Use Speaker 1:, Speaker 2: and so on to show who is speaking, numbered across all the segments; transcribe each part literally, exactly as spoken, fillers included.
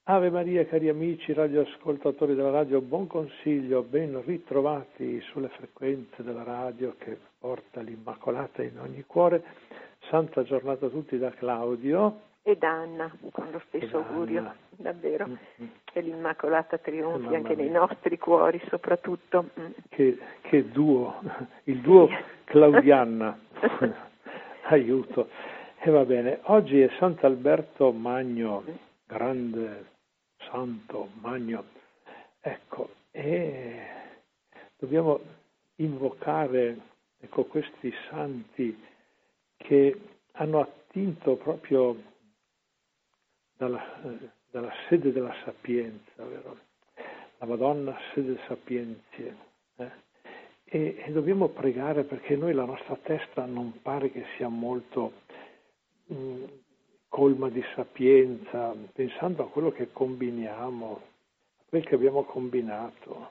Speaker 1: Ave Maria, cari amici radioascoltatori della radio, buon consiglio, ben ritrovati sulle frequenze della radio che porta l'Immacolata in ogni cuore. Santa giornata a tutti da Claudio.
Speaker 2: Ed Anna, con lo stesso augurio, davvero, mm-hmm. che l'Immacolata trionfi eh, anche nei nostri cuori soprattutto. Mm.
Speaker 1: Che, che duo, il duo sì. Claudianna, aiuto. E va bene, oggi è Sant'Alberto Magno, mm. grande santo Magno, ecco, e dobbiamo invocare ecco, questi santi che hanno attinto proprio dalla, eh, dalla sede della sapienza, vero? La Madonna sede sapientie, eh? e, e dobbiamo pregare perché noi la nostra testa non pare che sia molto mh, colma di sapienza, pensando a quello che combiniamo, a quel che abbiamo combinato,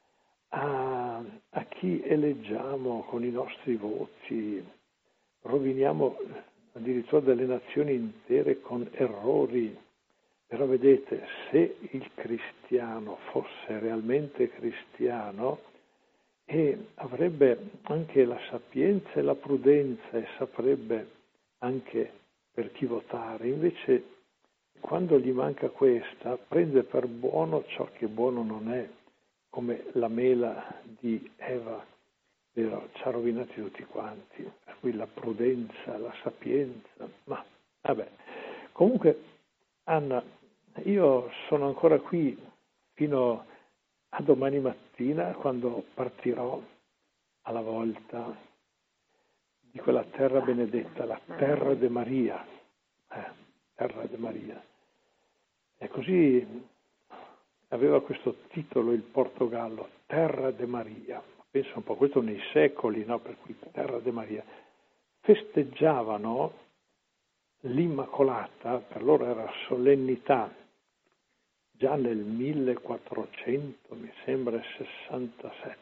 Speaker 1: a, a chi eleggiamo con i nostri voti, roviniamo addirittura delle nazioni intere con errori. Però vedete, se il cristiano fosse realmente cristiano, e avrebbe anche la sapienza e la prudenza e saprebbe anche per chi votare, invece quando gli manca questa prende per buono ciò che buono non è, come la mela di Eva, vero? Ci ha rovinati tutti quanti, per cui la prudenza, la sapienza, ma vabbè. Comunque Anna, io sono ancora qui fino a domani mattina quando partirò alla volta di quella terra benedetta, la terra de Maria, eh, terra de Maria. E così aveva questo titolo il Portogallo, terra de Maria. Pensa un po', questo nei secoli, no? Per cui terra de Maria. Festeggiavano l'Immacolata, per loro era solennità, già nel millequattrocento, mi sembra, sessantasette.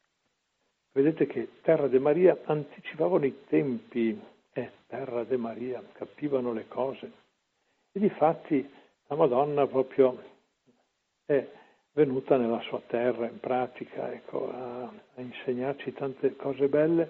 Speaker 1: Vedete che Terra de Maria anticipavano i tempi, eh, Terra de Maria, capivano le cose. E difatti la Madonna proprio è venuta nella sua terra, in pratica, ecco, a, a insegnarci tante cose belle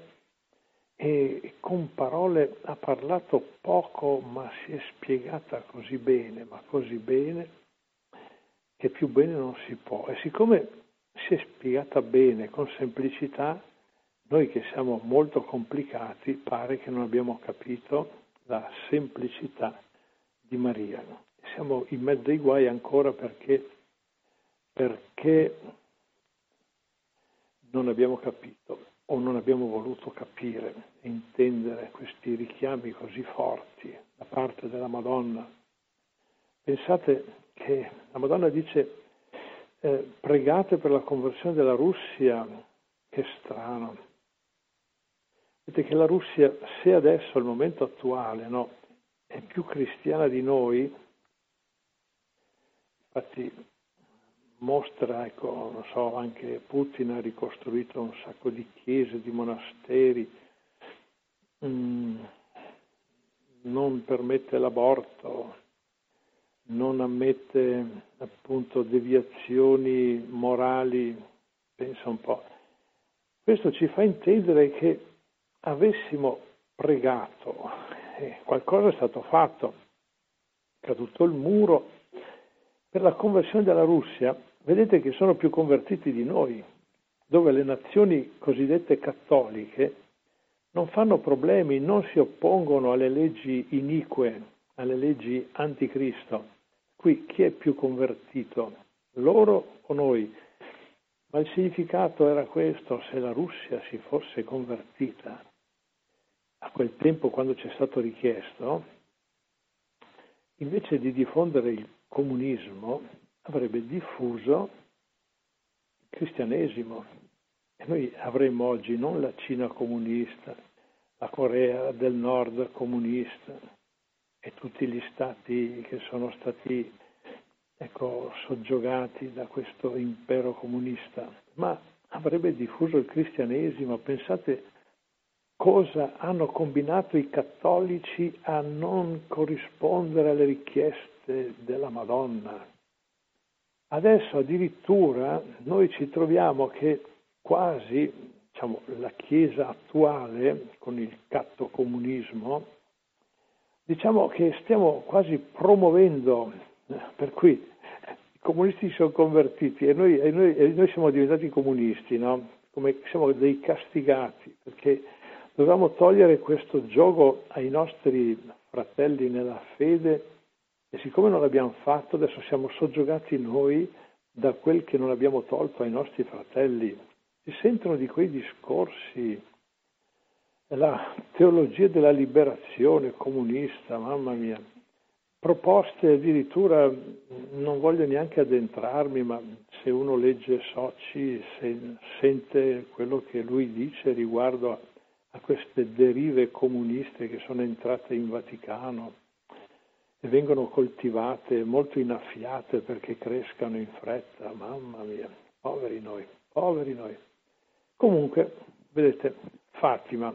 Speaker 1: e con parole ha parlato poco, ma si è spiegata così bene, ma così bene, che più bene non si può. E siccome si è spiegata bene, con semplicità, noi che siamo molto complicati, pare che non abbiamo capito la semplicità di Maria. Siamo in mezzo ai guai ancora perché, perché non abbiamo capito o non abbiamo voluto capire e intendere questi richiami così forti da parte della Madonna. Pensate che la Madonna dice eh, pregate per la conversione della Russia, che strano. Vedete che la Russia, se adesso al momento attuale no, è più cristiana di noi, infatti mostra, ecco, non so, anche Putin ha ricostruito un sacco di chiese, di monasteri, mm, non permette l'aborto, non ammette appunto deviazioni morali, pensa un po'. Questo ci fa intendere che avessimo pregato, e qualcosa è stato fatto, è caduto il muro per la conversione della Russia. Vedete che sono più convertiti di noi, dove le nazioni cosiddette cattoliche non fanno problemi, non si oppongono alle leggi inique, alle leggi anticristo. Qui chi è più convertito? Loro o noi? Ma il significato era questo: se la Russia si fosse convertita a quel tempo quando ci è stato richiesto, invece di diffondere il comunismo avrebbe diffuso il cristianesimo e noi avremmo oggi non la Cina comunista, la Corea del Nord comunista e tutti gli stati che sono stati ecco, soggiogati da questo impero comunista, ma avrebbe diffuso il cristianesimo. Pensate cosa hanno combinato i cattolici a non corrispondere alle richieste della Madonna. adesso addirittura noi ci troviamo che quasi, diciamo, la Chiesa attuale, con il cattocomunismo, diciamo che stiamo quasi promuovendo, per cui i comunisti si sono convertiti e noi, e noi, e noi siamo diventati comunisti, no? Come siamo dei castigati, perché dovevamo togliere questo gioco ai nostri fratelli nella fede e siccome non l'abbiamo fatto adesso siamo soggiogati noi da quel che non abbiamo tolto ai nostri fratelli. Si sentono di quei discorsi, la teologia della liberazione comunista, mamma mia, proposte addirittura, non voglio neanche addentrarmi, ma se uno legge Socci se, sente quello che lui dice riguardo a, a queste derive comuniste che sono entrate in Vaticano e vengono coltivate, molto innaffiate perché crescano in fretta, mamma mia, poveri noi, poveri noi. Comunque, vedete, Fatima,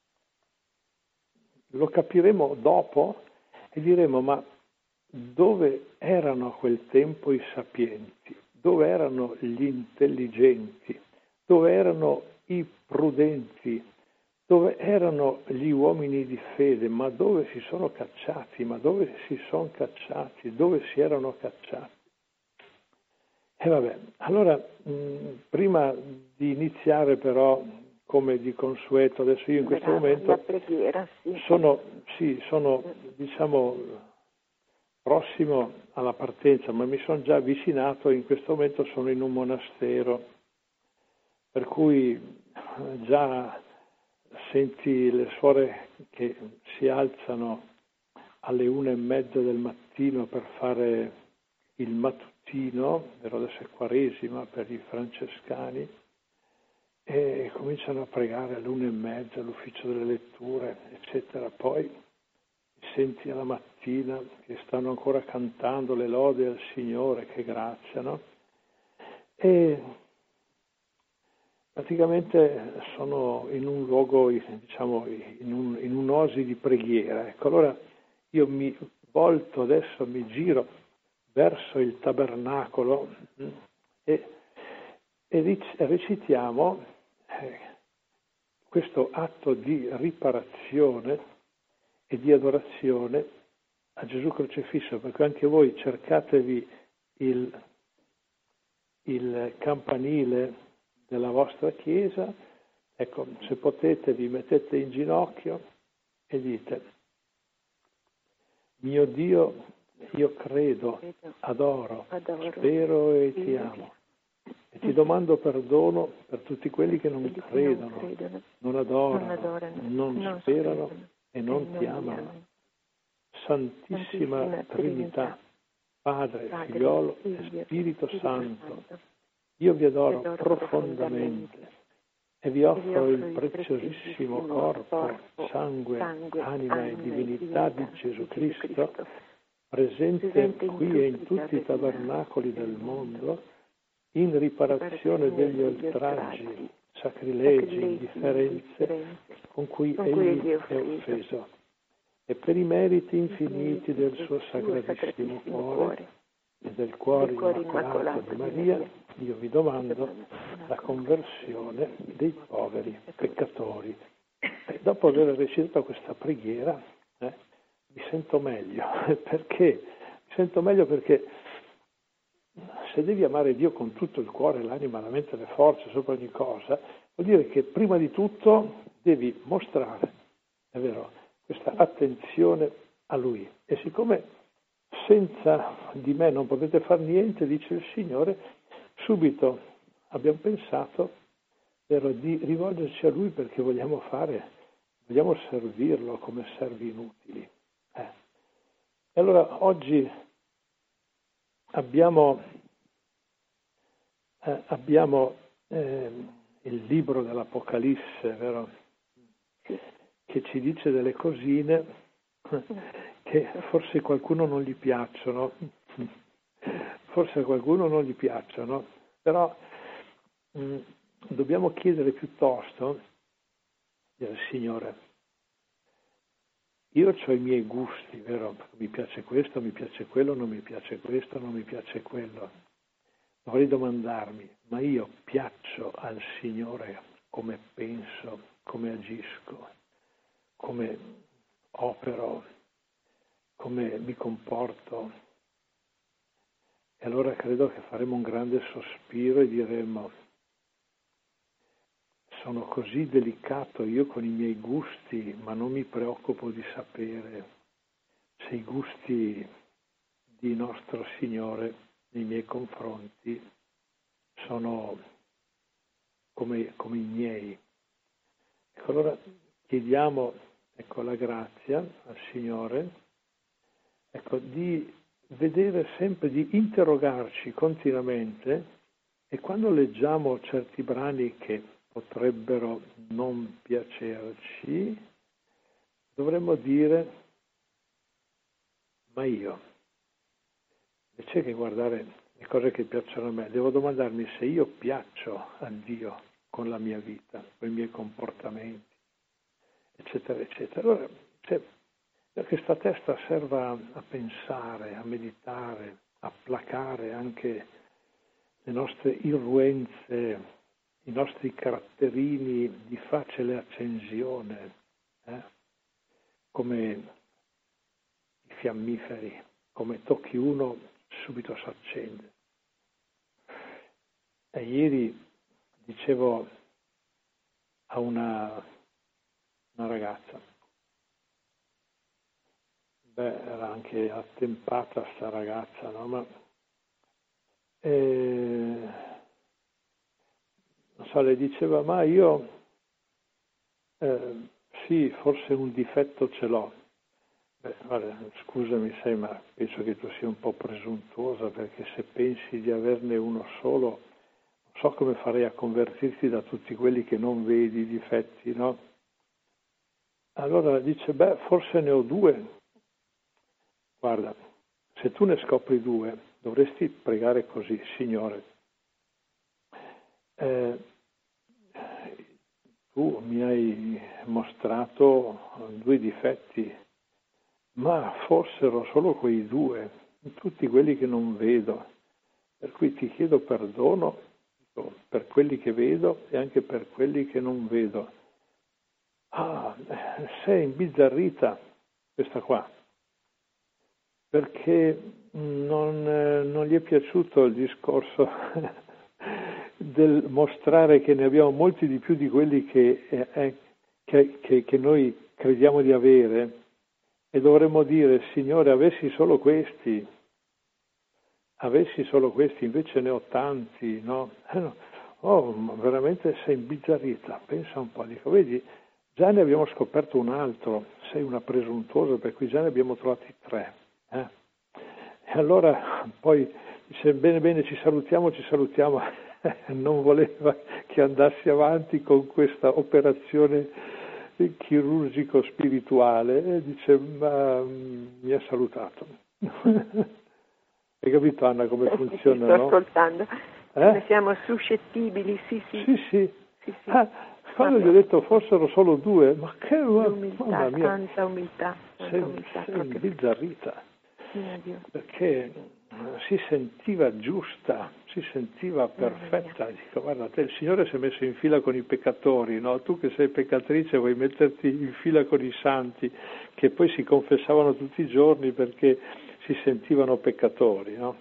Speaker 1: lo capiremo dopo e diremo, ma dove erano a quel tempo i sapienti? Dove erano gli intelligenti? Dove erano i prudenti? Dove erano gli uomini di fede? Ma dove si sono cacciati? Ma dove si sono cacciati? Dove si erano cacciati? E vabbè, allora, mh, prima di iniziare però, come di consueto, adesso io in questo
Speaker 2: Bravo,
Speaker 1: momento
Speaker 2: la preghiera, sì.
Speaker 1: sono, sì, sono, diciamo, prossimo alla partenza, ma mi sono già avvicinato, in questo momento sono in un monastero, per cui già senti le suore che si alzano alle una e mezza del mattino per fare il mattutino, vero adesso è Quaresima per i francescani, e cominciano a pregare all'una e mezza, all'ufficio delle letture, eccetera. Poi senti alla mattina che stanno ancora cantando le lodi al Signore, che grazia, no? E praticamente sono in un luogo, diciamo, in, un, in un'oasi di preghiera. Ecco, allora io mi volto adesso, mi giro verso il tabernacolo e, e recitiamo eh, questo atto di riparazione e di adorazione a Gesù crocifisso, perché anche voi cercatevi il, il campanile della vostra chiesa, ecco, se potete vi mettete in ginocchio e dite: mio Dio, io credo, adoro, adoro spero e ti amo. E ti domando perdono per tutti quelli che non credono, non adorano, non sperano e non ti amano. Santissima Trinità, Padre, Figliolo e Spirito Santo, io vi adoro profondamente e vi offro il preziosissimo corpo, sangue, anima e divinità di Gesù Cristo, presente qui e in tutti i tabernacoli del mondo, in riparazione degli oltraggi, sacrilegi, indifferenze con cui egli è offeso, e per i meriti infiniti del suo sacratissimo cuore e del cuore immacolato di Maria, io vi domando la conversione dei poveri peccatori. E dopo aver recitato questa preghiera, eh, mi sento meglio. Perché? Mi sento meglio perché se devi amare Dio con tutto il cuore, l'anima, la mente, le forze, sopra ogni cosa, vuol dire che prima di tutto devi mostrare, è vero, questa attenzione a Lui. E siccome senza di me non potete fare niente, dice il Signore, subito abbiamo pensato, vero, di rivolgerci a Lui perché vogliamo fare, vogliamo servirlo come servi inutili. Eh. E allora oggi abbiamo, eh, abbiamo eh, il libro dell'Apocalisse, vero? Che ci dice delle cosine che forse qualcuno non gli piacciono, forse a qualcuno non gli piacciono, però mh, dobbiamo chiedere piuttosto al Signore: io ho i miei gusti, vero? Mi piace questo, mi piace quello, non mi piace questo, non mi piace quello. dovrei domandarmi, ma io piaccio al Signore come penso, come agisco, come opero, come mi comporto? E allora credo che faremo un grande sospiro e diremo: sono così delicato io con i miei gusti, ma non mi preoccupo di sapere se i gusti di nostro Signore nei miei confronti sono come, come i miei. Ecco, allora chiediamo, ecco, la grazia al Signore, ecco, di vedere sempre, di interrogarci continuamente, e quando leggiamo certi brani che potrebbero non piacerci, dovremmo dire: ma io, invece che guardare le cose che piacciono a me, devo domandarmi se io piaccio a Dio con la mia vita, con i miei comportamenti, eccetera, eccetera. Allora, cioè, che questa testa serva a pensare, a meditare, a placare anche le nostre irruenze, i nostri caratterini di facile accensione, eh? Come i fiammiferi, come tocchi uno subito si accende. E ieri dicevo a una, una ragazza, beh, era anche attempata sta ragazza, no? Ma eh, non so, le diceva: ma io eh, sì, forse un difetto ce l'ho. Beh, guarda, scusami, sai, ma penso che tu sia un po' presuntuosa, perché se pensi di averne uno solo, non so come farei a convertirti da tutti quelli che non vedi i difetti, no? Allora dice: beh, forse ne ho due. Guarda, se tu ne scopri due, dovresti pregare così: Signore, eh, tu mi hai mostrato due difetti, ma fossero solo quei due, tutti quelli che non vedo, per cui ti chiedo perdono per quelli che vedo e anche per quelli che non vedo. Ah, sei imbizzarrita questa qua, perché non, non gli è piaciuto il discorso del mostrare che ne abbiamo molti di più di quelli che, eh, che, che, che noi crediamo di avere, e dovremmo dire: Signore, avessi solo questi, avessi solo questi, invece ne ho tanti, no? Eh no. Oh, veramente sei imbizzarrita, pensa un po', dico, vedi, già ne abbiamo scoperto un altro, sei una presuntuosa, per cui già ne abbiamo trovati tre. Eh? E allora poi dice: bene, bene, ci salutiamo, ci salutiamo. Non voleva che andassi avanti con questa operazione chirurgico-spirituale, e dice: ma mi ha salutato. Hai capito, Anna, come
Speaker 2: eh,
Speaker 1: funziona?
Speaker 2: Sì, sto
Speaker 1: no?
Speaker 2: ascoltando.
Speaker 1: Eh?
Speaker 2: Come siamo suscettibili, sì, sì.
Speaker 1: Sì, sì.
Speaker 2: sì, sì.
Speaker 1: Ah, quando gli ho detto fossero solo due, ma che
Speaker 2: L'umiltà,
Speaker 1: mamma mia,
Speaker 2: tanta umiltà, tanta
Speaker 1: sei,
Speaker 2: umiltà
Speaker 1: sei
Speaker 2: proprio.
Speaker 1: imbizzarrita,
Speaker 2: Mio Dio.
Speaker 1: perché si sentiva giusta, si sentiva perfetta. Dico: guarda, te, il Signore si è messo in fila con i peccatori, no? Tu che sei peccatrice vuoi metterti in fila con i santi, che poi si confessavano tutti i giorni perché si sentivano peccatori, no?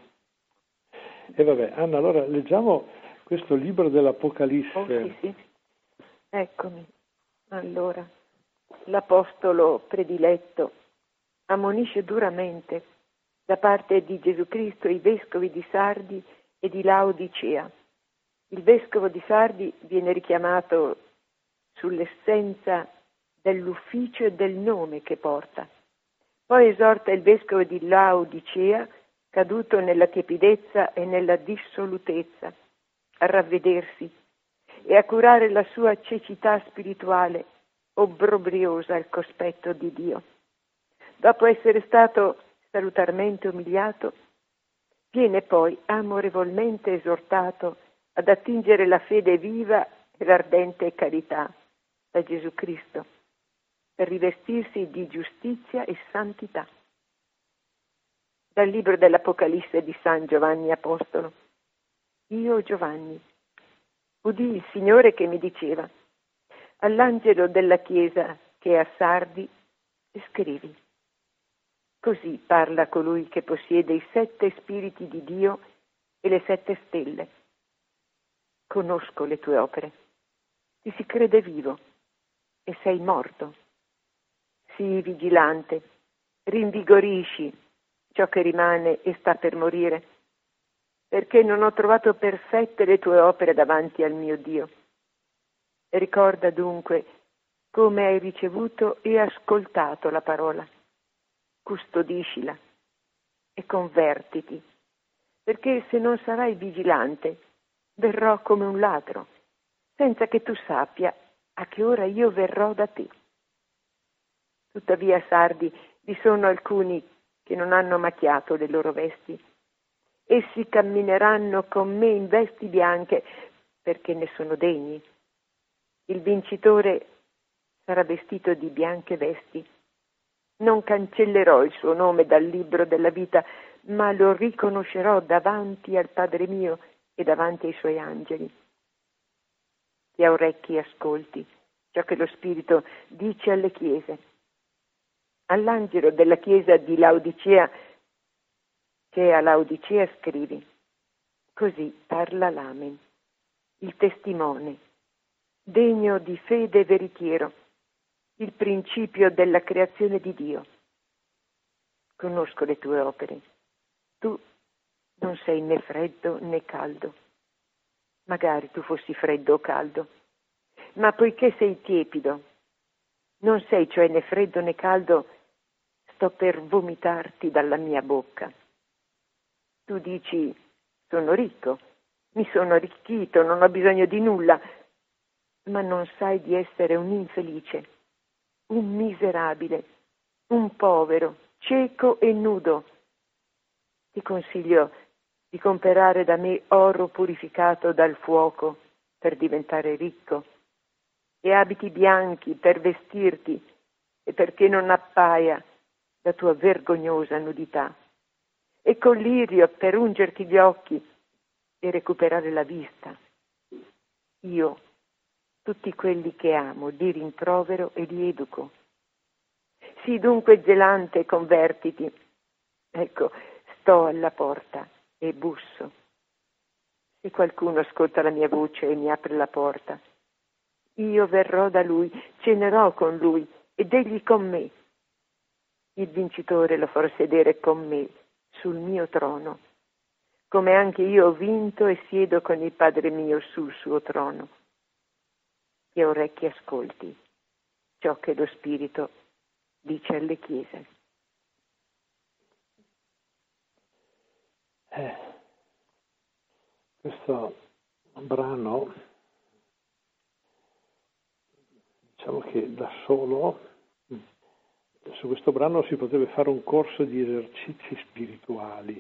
Speaker 1: E vabbè, Anna, allora leggiamo questo libro dell'Apocalisse.
Speaker 2: Oh, sì, sì. Eccomi. Allora, l'Apostolo prediletto ammonisce duramente da parte di Gesù Cristo i vescovi di Sardi e di Laodicea. Il vescovo di Sardi viene richiamato sull'essenza dell'ufficio e del nome che porta. Poi esorta il vescovo di Laodicea, caduto nella tiepidezza e nella dissolutezza, a ravvedersi e a curare la sua cecità spirituale, obbrobriosa al cospetto di Dio. Dopo essere stato salutarmente umiliato, viene poi amorevolmente esortato ad attingere la fede viva e l'ardente carità da Gesù Cristo, per rivestirsi di giustizia e santità. Dal libro dell'Apocalisse di San Giovanni Apostolo. io Giovanni, udì il Signore che mi diceva: all'angelo della chiesa che è a Sardi scrivi: così parla colui che possiede i sette spiriti di Dio e le sette stelle. Conosco le tue opere, ti si crede vivo e sei morto. Sii vigilante, rinvigorisci ciò che rimane e sta per morire, perché non ho trovato perfette le tue opere davanti al mio Dio. Ricorda dunque come hai ricevuto e ascoltato la parola. Custodiscila e convertiti, perché se non sarai vigilante verrò come un ladro, senza che tu sappia a che ora io verrò da te. Tuttavia, Sardi, vi sono alcuni che non hanno macchiato le loro vesti. Essi cammineranno con me in vesti bianche, perché ne sono degni. Il vincitore sarà vestito di bianche vesti. Non cancellerò il suo nome dal libro della vita, ma lo riconoscerò davanti al Padre mio e davanti ai suoi angeli. Chi ha orecchi ascolti ciò che lo Spirito dice alle chiese. All'angelo della chiesa di Laodicea, che a Laodicea scrivi: così parla l'Amen, il testimone, degno di fede e veritiero, il principio della creazione di Dio. Conosco le tue opere. Tu non sei né freddo né caldo. Magari tu fossi freddo o caldo, ma poiché sei tiepido, non sei cioè né freddo né caldo, sto per vomitarti dalla mia bocca. Tu dici: sono ricco, mi sono arricchito, non ho bisogno di nulla, ma non sai di essere un infelice, un miserabile, un povero, cieco e nudo. Ti consiglio di comprare da me oro purificato dal fuoco per diventare ricco, e abiti bianchi per vestirti e perché non appaia la tua vergognosa nudità, e collirio per ungerti gli occhi e recuperare la vista. Io, tutti quelli che amo, li rimprovero e li educo. Sii dunque zelante e convertiti. Ecco, sto alla porta e busso. Se qualcuno ascolta la mia voce e mi apre la porta, io verrò da lui, cenerò con lui ed egli con me. Il vincitore lo farò sedere con me sul mio trono, come anche io ho vinto e siedo con il Padre mio sul suo trono. Chi ha orecchi ascolti ciò che lo Spirito dice alle chiese.
Speaker 1: Eh, questo brano, diciamo che da solo, su questo brano si potrebbe fare un corso di esercizi spirituali,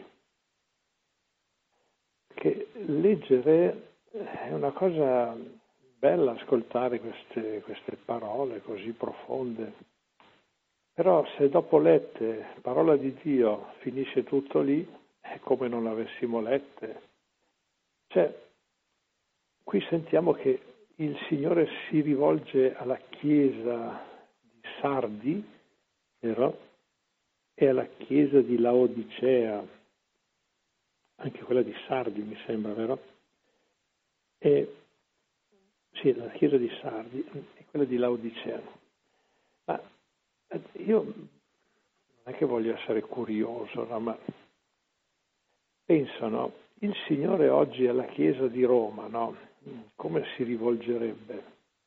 Speaker 1: che leggere è una cosa bella, ascoltare queste, queste parole così profonde, però se dopo lette parola di Dio finisce tutto lì, è come non avessimo lette. Cioè, qui sentiamo che il Signore si rivolge alla chiesa di Sardi, vero? E alla chiesa di Laodicea, anche quella di Sardi mi sembra, vero? E, sì, la chiesa di Sardi e quella di Laodicea. Ma io non è che voglio essere curioso, no? Ma penso, no? Il Signore oggi alla chiesa di Roma, no? Come si rivolgerebbe?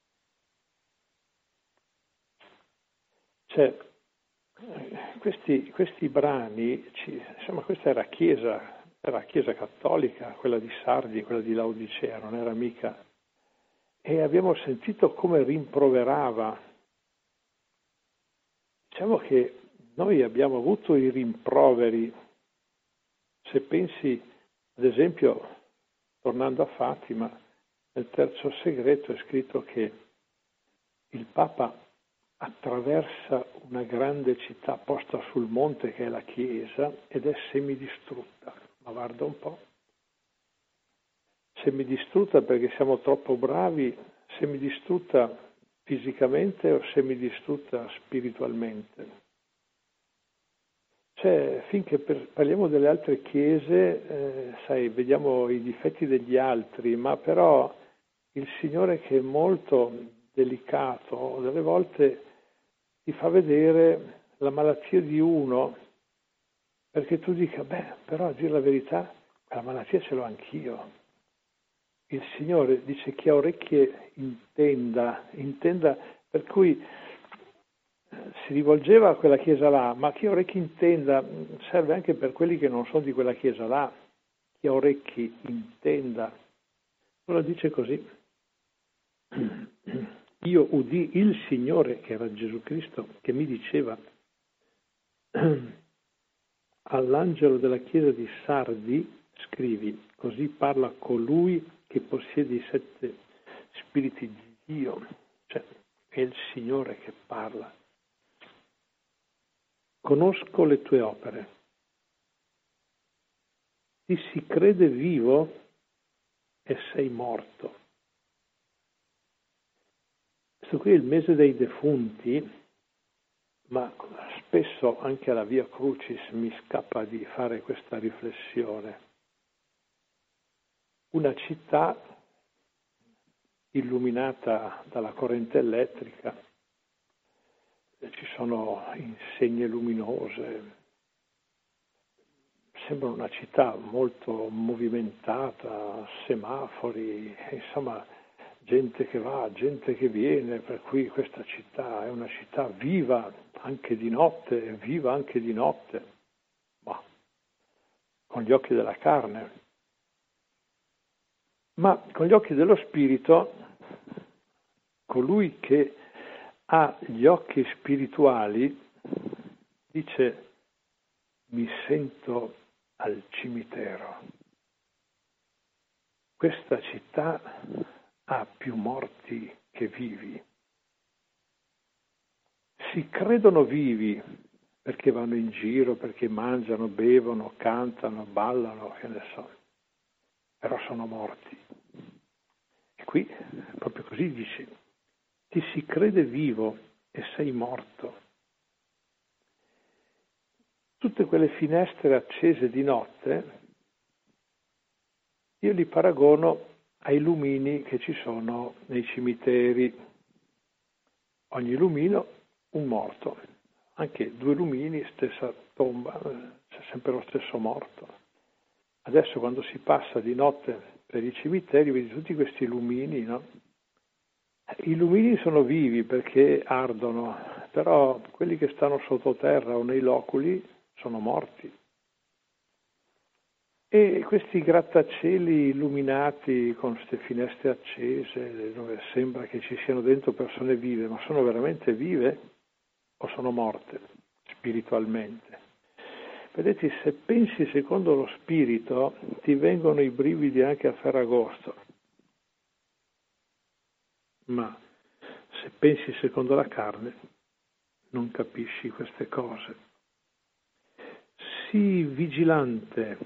Speaker 1: Cioè, questi, questi brani, ci, insomma, questa era chiesa, era chiesa cattolica, quella di Sardi, quella di Laodicea, non era mica. E abbiamo sentito come rimproverava. Diciamo che noi abbiamo avuto i rimproveri. Se pensi, ad esempio, tornando a Fatima, nel terzo segreto è scritto che il Papa attraversa una grande città posta sul monte che è la Chiesa ed è semidistrutta. Ma guarda un po'. semidistrutta perché siamo troppo bravi, semidistrutta fisicamente o semidistrutta spiritualmente. Cioè, finché per, parliamo delle altre chiese, eh, sai, vediamo i difetti degli altri, ma però il Signore, che è molto delicato, delle volte ti fa vedere la malattia di uno, perché tu dica, beh, però a dire la verità, quella malattia ce l'ho anch'io. Il Signore dice: chi ha orecchie intenda, intenda, per cui si rivolgeva a quella chiesa là, ma chi ha orecchi intenda serve anche per quelli che non sono di quella chiesa là. Chi ha orecchi intenda. Allora dice così: io udì il Signore, che era Gesù Cristo, che mi diceva all'angelo della chiesa di Sardi, scrivi: così parla colui che possiede i sette spiriti di Dio. Cioè, è il Signore che parla. Conosco le tue opere. Ti si crede vivo e sei morto. Questo qui è il mese dei defunti, ma spesso anche alla Via Crucis mi scappa di fare questa riflessione. Una città illuminata dalla corrente elettrica, ci sono insegne luminose, sembra una città molto movimentata, semafori, insomma, gente che va, gente che viene, per cui questa città è una città viva anche di notte, viva anche di notte, ma con gli occhi della carne. Ma con gli occhi dello spirito, colui che ha gli occhi spirituali dice: mi sento al cimitero. Questa città ha più morti che vivi. Si credono vivi perché vanno in giro, perché mangiano, bevono, cantano, ballano, che ne so, però sono morti. E qui, proprio così dice: ti si crede vivo e sei morto. Tutte quelle finestre accese di notte, io li paragono ai lumini che ci sono nei cimiteri. Ogni lumino un morto, anche due lumini, stessa tomba, c'è sempre lo stesso morto. Adesso quando si passa di notte per i cimiteri vedi tutti questi lumini, no? I lumini sono vivi perché ardono, però quelli che stanno sottoterra o nei loculi sono morti. E questi grattacieli illuminati con queste finestre accese, dove sembra che ci siano dentro persone vive, ma sono veramente vive o sono morte spiritualmente? Vedete, se pensi secondo lo spirito, ti vengono i brividi anche a Ferragosto. Ma se pensi secondo la carne, non capisci queste cose. Sii vigilante,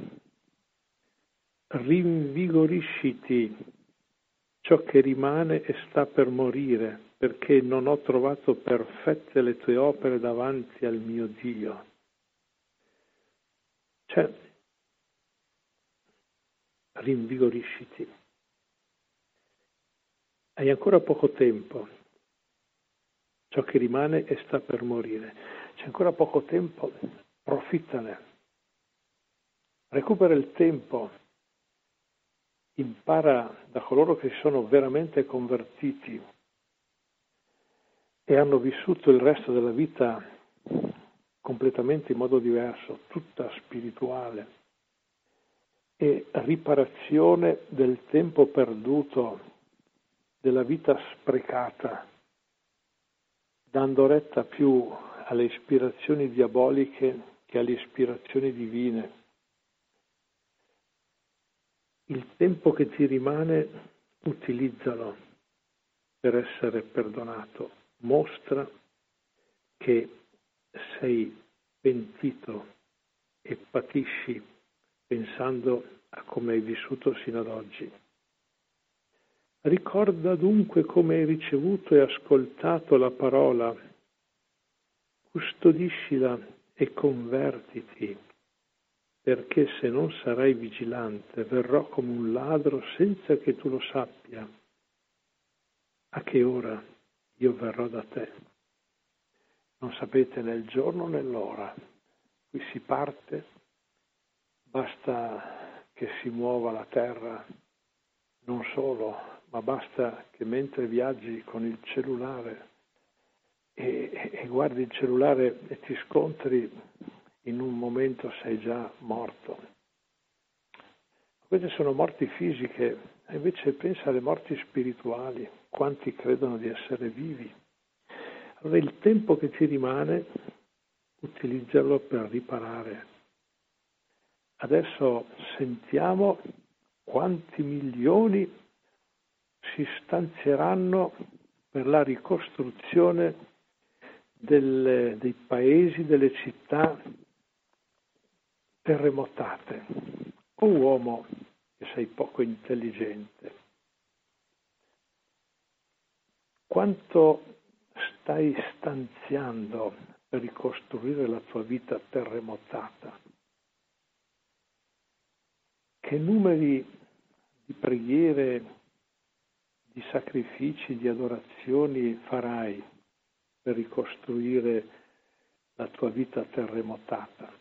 Speaker 1: rinvigorisciti ciò che rimane e sta per morire, perché non ho trovato perfette le tue opere davanti al mio Dio. Cioè, rinvigorisciti. Hai ancora poco tempo. Ciò che rimane e sta per morire. C'è ancora poco tempo, profittane. Recupera il tempo. Impara da coloro che si sono veramente convertiti e hanno vissuto il resto della vita completamente in modo diverso, tutta spirituale, e riparazione del tempo perduto, della vita sprecata, dando retta più alle ispirazioni diaboliche che alle ispirazioni divine. Il tempo che ti rimane, utilizzalo per essere perdonato. Mostra che sei pentito e patisci pensando a come hai vissuto sino ad oggi. Ricorda dunque come hai ricevuto e ascoltato la parola, custodiscila e convertiti, perché se non sarai vigilante verrò come un ladro senza che tu lo sappia. A che ora io verrò da te? Non sapete né il giorno né l'ora. Qui si parte, basta che si muova la terra, non solo, ma basta che mentre viaggi con il cellulare e, e guardi il cellulare e ti scontri, in un momento sei già morto. Queste sono morti fisiche, e invece pensa alle morti spirituali, quanti credono di essere vivi. Allora il tempo che ti rimane, utilizzalo per riparare. Adesso sentiamo quanti milioni si stanzieranno per la ricostruzione del, dei paesi, delle città terremotate. O uomo che sei poco intelligente, quanto stai stanziando per ricostruire la tua vita terremotata? Che numeri di preghiere, di sacrifici, di adorazioni farai per ricostruire la tua vita terremotata?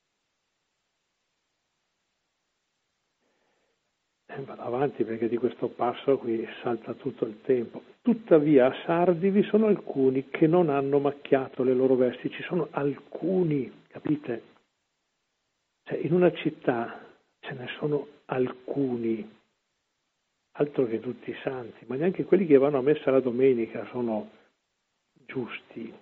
Speaker 1: Eh, vado avanti perché di questo passo qui salta tutto il tempo. Tuttavia a Sardi vi sono alcuni che non hanno macchiato le loro vesti, ci sono alcuni, capite? Cioè in una città ce ne sono alcuni, altro che tutti i santi, ma neanche quelli che vanno a messa la domenica sono giusti.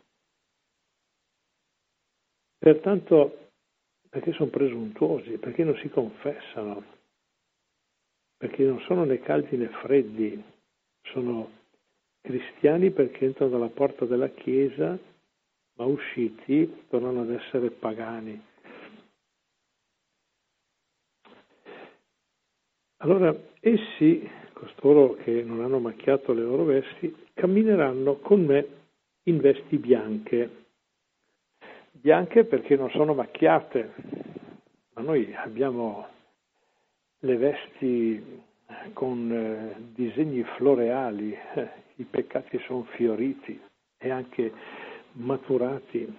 Speaker 1: Pertanto, perché sono presuntuosi, perché non si confessano, perché non sono né caldi né freddi, sono cristiani perché entrano dalla porta della Chiesa, ma usciti tornano ad essere pagani. Allora, essi, costoro che non hanno macchiato le loro vesti, cammineranno con me in vesti bianche. Bianche perché non sono macchiate, ma noi abbiamo le vesti con eh, disegni floreali, eh, i peccati sono fioriti e anche maturati,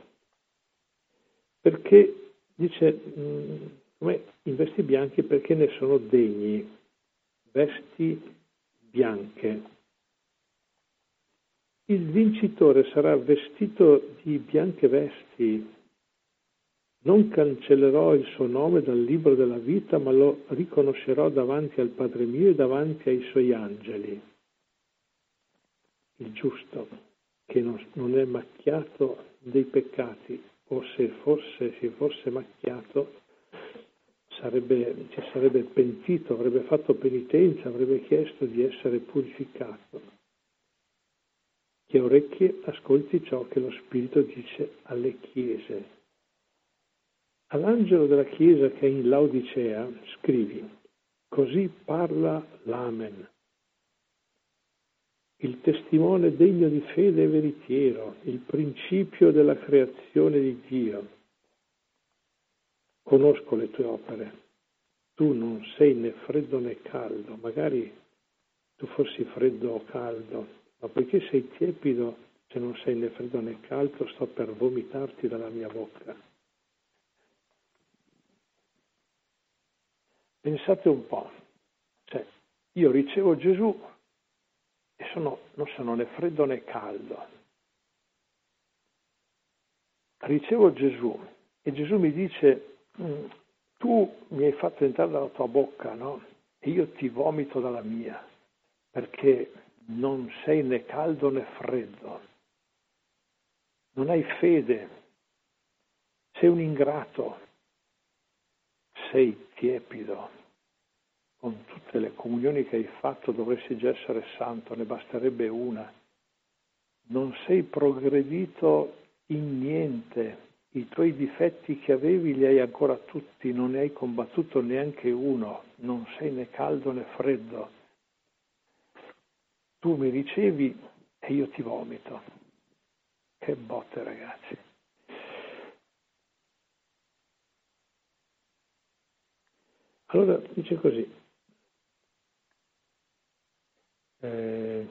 Speaker 1: perché dice mh, come in vesti bianchi perché ne sono degni, vesti bianche. Il vincitore sarà vestito di bianche vesti. Non cancellerò il suo nome dal libro della vita, ma lo riconoscerò davanti al Padre mio e davanti ai suoi angeli. Il giusto, che non, non è macchiato dei peccati, o se fosse, si fosse macchiato, sarebbe, ci sarebbe pentito, avrebbe fatto penitenza, avrebbe chiesto di essere purificato. Chi ha orecchie ascolti ciò che lo Spirito dice alle chiese. All'angelo della chiesa che è in Laodicea scrivi: così parla l'Amen, il testimone degno di fede e veritiero, il principio della creazione di Dio. Conosco le tue opere, tu non sei né freddo né caldo, magari tu fossi freddo o caldo, ma poiché sei tiepido, se non sei né freddo né caldo, sto per vomitarti dalla mia bocca. Pensate un po', cioè, io ricevo Gesù e sono, non sono né freddo né caldo. Ricevo Gesù e Gesù mi dice, tu mi hai fatto entrare dalla tua bocca, no? E io ti vomito dalla mia, perché non sei né caldo né freddo. Non hai fede, sei un ingrato. Sei tiepido, con tutte le comunioni che hai fatto dovresti già essere santo, ne basterebbe una. Non sei progredito in niente, i tuoi difetti che avevi li hai ancora tutti, non ne hai combattuto neanche uno, non sei né caldo né freddo. tu mi ricevi e io ti vomito. Che botte, ragazzi. Allora dice così, eh,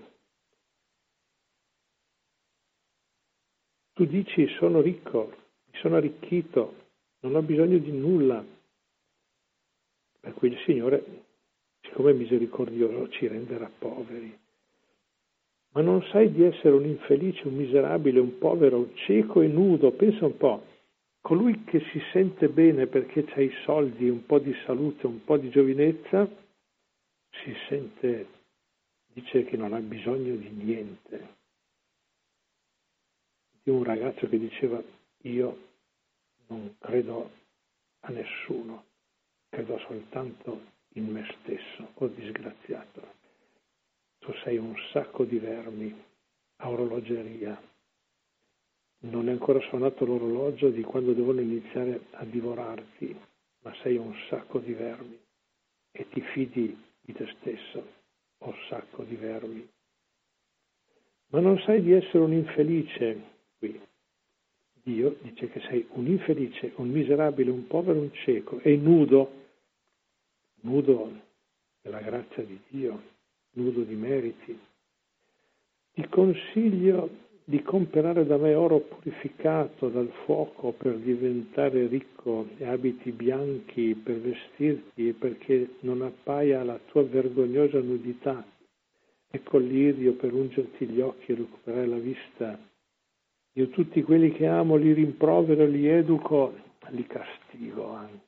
Speaker 1: tu dici sono ricco, mi sono arricchito, non ho bisogno di nulla, per cui il Signore, siccome è misericordioso, ci renderà poveri. Ma non sai di essere un infelice, un miserabile, un povero, un cieco e nudo, pensa un po'. Colui che si sente bene perché c'ha i soldi, un po' di salute, un po' di giovinezza, si sente, dice che non ha bisogno di niente. Di un ragazzo che diceva, io non credo a nessuno, credo soltanto in me stesso, o disgraziato. Tu sei un sacco di vermi a orologeria. Non è ancora suonato l'orologio di quando devono iniziare a divorarti, ma sei un sacco di vermi e ti fidi di te stesso, o sacco di vermi. Ma non sai di essere un infelice qui. Dio dice che sei un infelice, un miserabile, un povero, un cieco e nudo, nudo della grazia di Dio, nudo di meriti. Ti consiglio di comprare da me oro purificato dal fuoco per diventare ricco e abiti bianchi per vestirti e perché non appaia la tua vergognosa nudità e collirio per ungerti gli occhi e recuperare la vista. Io tutti quelli che amo li rimprovero, li educo, li castigo anche.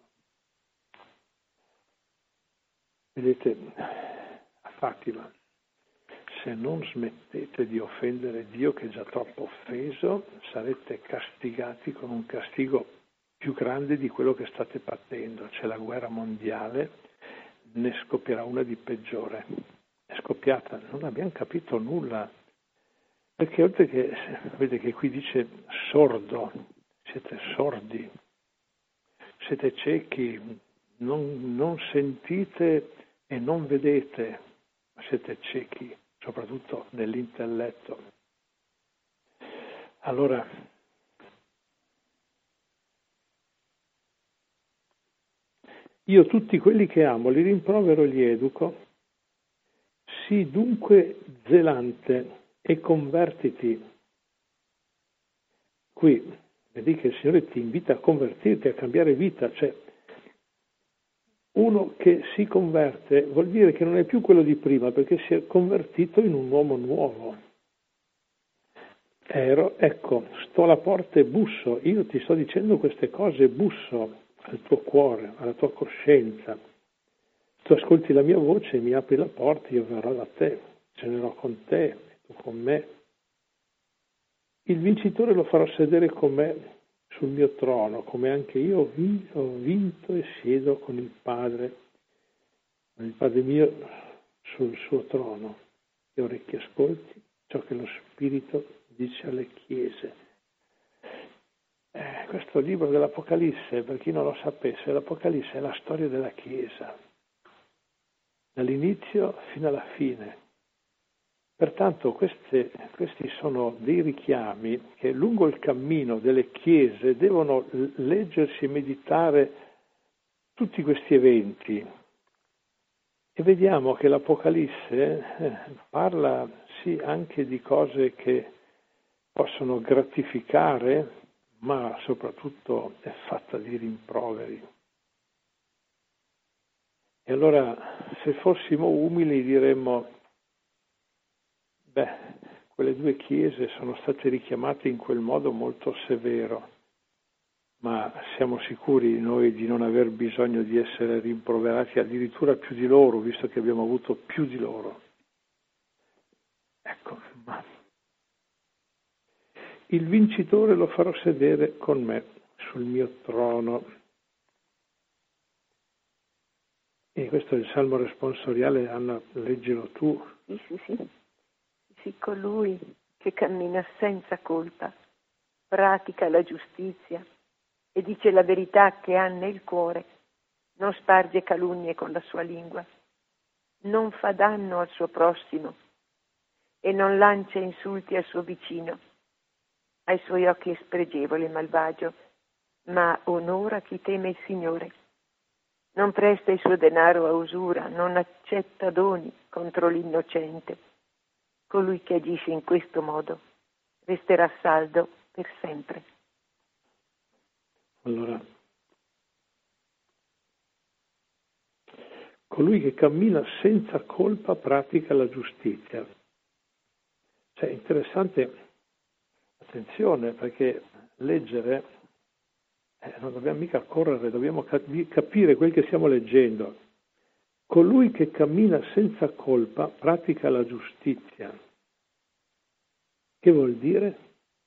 Speaker 1: Vedete, a Fatima, se non smettete di offendere Dio che è già troppo offeso, sarete castigati con un castigo più grande di quello che state patendo. C'è la guerra mondiale, ne scoppierà una di peggiore. È scoppiata, non abbiamo capito nulla, perché oltre che, vedete che qui dice sordo, siete sordi, siete ciechi, non, non sentite e non vedete, ma siete ciechi, soprattutto nell'intelletto. Allora, io tutti quelli che amo li rimprovero e li educo, sii dunque zelante e convertiti. Qui vedi che il Signore ti invita a convertirti, a cambiare vita, cioè uno che si converte vuol dire che non è più quello di prima, perché si è convertito in un uomo nuovo. Ero, ecco, sto alla porta e busso, io ti sto dicendo queste cose, busso al tuo cuore, alla tua coscienza. Tu ascolti la mia voce, mi apri la porta, io verrò da te, cenerò con te, tu con me. Il vincitore lo farò sedere con me sul mio trono, come anche io ho vinto e siedo con il Padre, con il Padre mio sul suo trono. E orecchi ascolti ciò che lo Spirito dice alle chiese. Eh, questo libro dell'Apocalisse, per chi non lo sapesse, l'Apocalisse è la storia della Chiesa, dall'inizio fino alla fine. Pertanto queste, questi sono dei richiami che lungo il cammino delle chiese devono leggersi e meditare tutti questi eventi. E vediamo che l'Apocalisse eh, parla sì anche di cose che possono gratificare, ma soprattutto è fatta di rimproveri. E allora se fossimo umili diremmo, beh, quelle due chiese sono state richiamate in quel modo molto severo, ma siamo sicuri noi di non aver bisogno di essere rimproverati addirittura più di loro, visto che abbiamo avuto più di loro. Ecco, ma il vincitore lo farò sedere con me sul mio trono. E questo è il salmo responsoriale, Anna, leggilo tu.
Speaker 2: Sì, sì, sì. Sì, colui che cammina senza colpa, pratica la giustizia e dice la verità che ha nel cuore, non sparge calunnie con la sua lingua, non fa danno al suo prossimo, e non lancia insulti al suo vicino. Ai suoi occhi è spregevole e malvagio, ma onora chi teme il Signore. Non presta il suo denaro a usura, non accetta doni contro l'innocente. Colui che agisce in questo modo resterà saldo per sempre.
Speaker 1: Allora, colui che cammina senza colpa pratica la giustizia. Cioè, interessante, attenzione, perché leggere, eh, non dobbiamo mica correre, dobbiamo capire quel che stiamo leggendo. Colui che cammina senza colpa pratica la giustizia. Che vuol dire?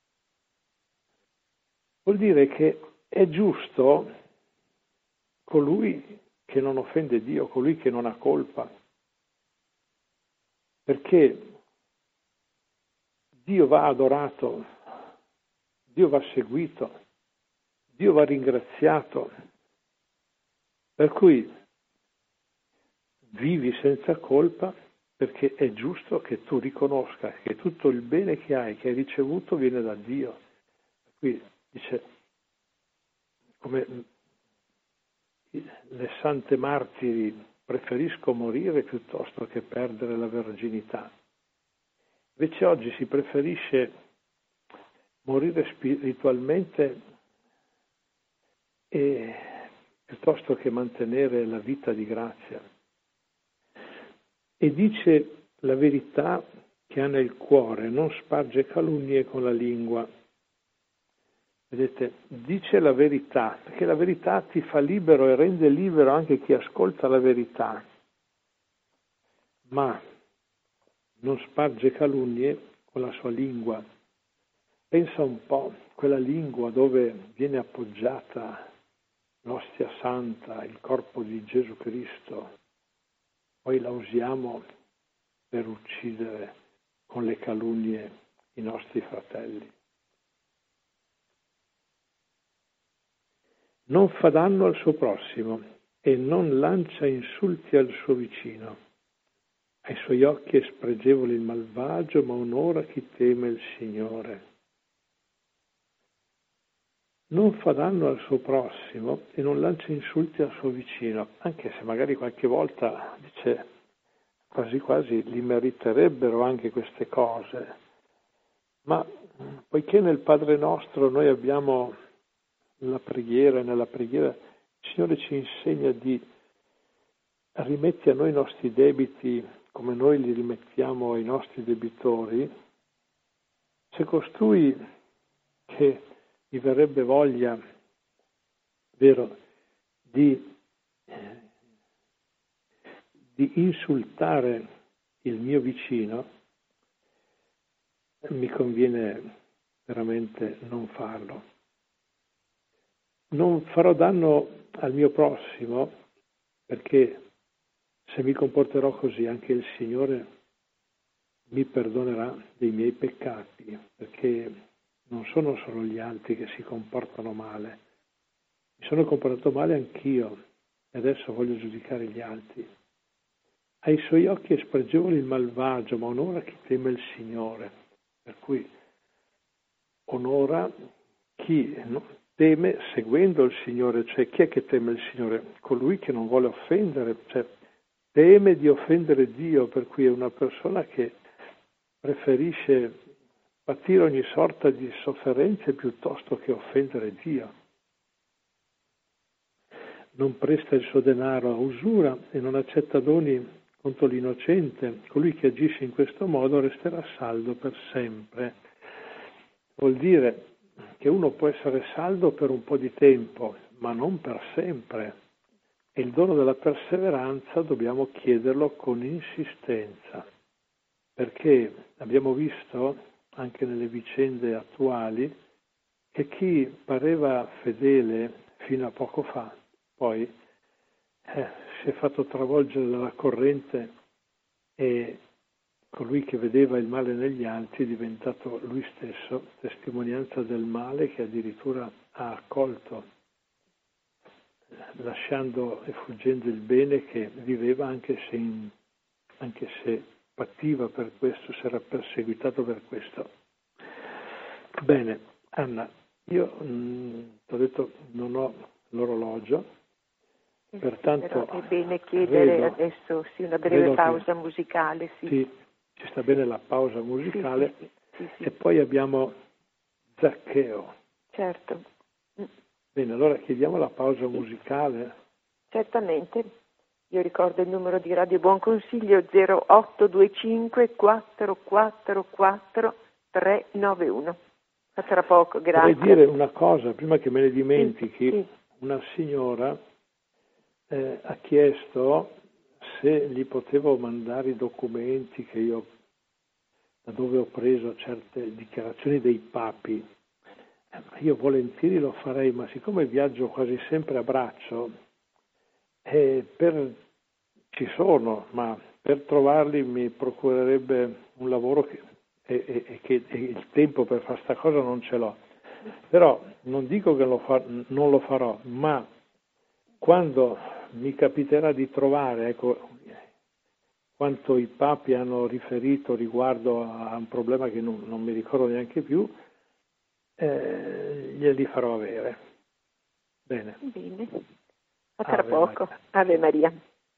Speaker 1: Vuol dire che è giusto colui che non offende Dio, colui che non ha colpa, perché Dio va adorato, Dio va seguito, Dio va ringraziato, per cui vivi senza colpa perché è giusto che tu riconosca che tutto il bene che hai, che hai ricevuto, viene da Dio. Qui dice, come le sante martiri, preferisco morire piuttosto che perdere la verginità. Invece oggi si preferisce morire spiritualmente e, piuttosto che mantenere la vita di grazia. E dice la verità che ha nel cuore, non sparge calunnie con la lingua. Vedete, dice la verità, perché la verità ti fa libero e rende libero anche chi ascolta la verità, ma non sparge calunnie con la sua lingua. Pensa un po', quella lingua dove viene appoggiata l'ostia santa, il corpo di Gesù Cristo, poi la usiamo per uccidere con le calunnie i nostri fratelli. Non fa danno al suo prossimo e non lancia insulti al suo vicino. Ai suoi occhi è spregevole il malvagio, ma onora chi teme il Signore. Non fa danno al suo prossimo e non lancia insulti al suo vicino, anche se magari qualche volta dice quasi quasi li meriterebbero anche queste cose. Ma poiché nel Padre nostro noi abbiamo la preghiera, e nella preghiera il Signore ci insegna di rimetti a noi i nostri debiti come noi li rimettiamo ai nostri debitori, se costui che mi verrebbe voglia, vero, di, eh, di insultare il mio vicino, mi conviene veramente non farlo. Non farò danno al mio prossimo perché se mi comporterò così anche il Signore mi perdonerà dei miei peccati, perché non sono solo gli altri che si comportano male, mi sono comportato male anch'io e adesso voglio giudicare gli altri. Ai suoi occhi è spregevole il malvagio, ma onora chi teme il Signore. Per cui onora chi teme seguendo il Signore, cioè chi è che teme il Signore? Colui che non vuole offendere, cioè teme di offendere Dio, per cui è una persona che preferisce patire ogni sorta di sofferenze piuttosto che offendere Dio. Non presta il suo denaro a usura e non accetta doni contro l'innocente. Colui che agisce in questo modo resterà saldo per sempre. Vuol dire che uno può essere saldo per un po' di tempo, ma non per sempre. E il dono della perseveranza dobbiamo chiederlo con insistenza, perché abbiamo visto anche nelle vicende attuali che chi pareva fedele fino a poco fa, poi eh, si è fatto travolgere dalla corrente e colui che vedeva il male negli altri è diventato lui stesso testimonianza del male che addirittura ha accolto, lasciando e fuggendo il bene che viveva anche se, in, anche se pativa per questo, si era perseguitato per questo. Bene, Anna, io ti ho detto non ho l'orologio,
Speaker 2: eh,
Speaker 1: pertanto
Speaker 2: però è bene chiedere
Speaker 1: credo,
Speaker 2: adesso sì, una breve pausa
Speaker 1: che,
Speaker 2: musicale. Sì.
Speaker 1: sì, ci sta bene la pausa musicale,
Speaker 2: sì, sì, sì, sì.
Speaker 1: E poi abbiamo Zaccheo.
Speaker 2: Certo.
Speaker 1: Bene, allora chiediamo la pausa musicale.
Speaker 2: Certamente. Io ricordo il numero di Radio Buon Consiglio zero otto due cinque quattro quattro quattro tre nove uno. A tra poco, grazie.
Speaker 1: Vorrei dire una cosa, prima che me ne dimentichi.
Speaker 2: Sì, sì.
Speaker 1: Una signora eh, ha chiesto se gli potevo mandare i documenti che io, da dove ho preso certe dichiarazioni dei papi. Eh, io volentieri lo farei, ma siccome viaggio quasi sempre a braccio, eh, per, ci sono, ma per trovarli mi procurerebbe un lavoro che, e, e, e che e il tempo per fare sta cosa non ce l'ho. Però non dico che lo fa, non lo farò, ma quando mi capiterà di trovare, ecco, quanto i papi hanno riferito riguardo a un problema che non, non mi ricordo neanche più, eh, glieli farò avere. Bene.
Speaker 2: Bene. A tra
Speaker 1: Ave
Speaker 2: poco.
Speaker 1: Maria.
Speaker 2: Ave Maria.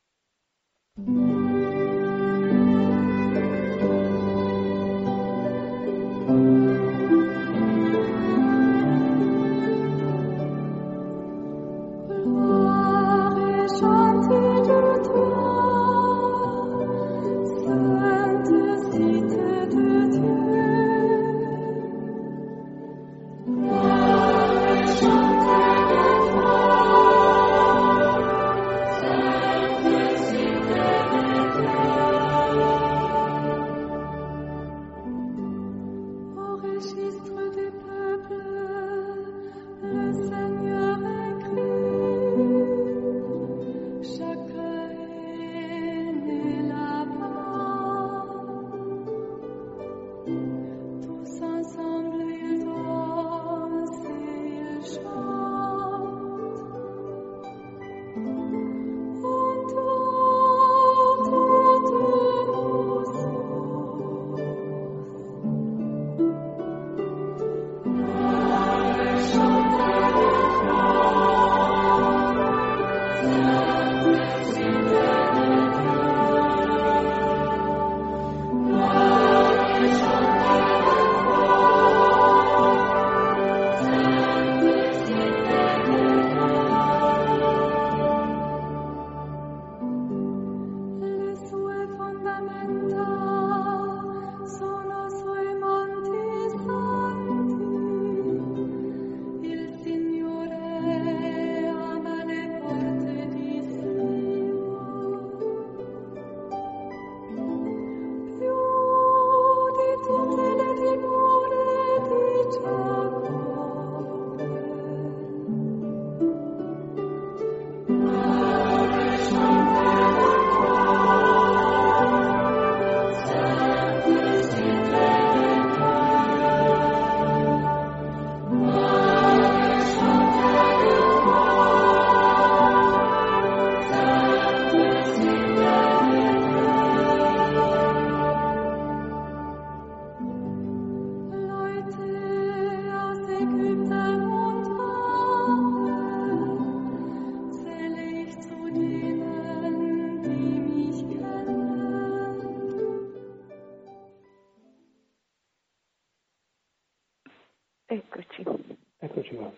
Speaker 2: Eccoci.
Speaker 1: Eccoci qua.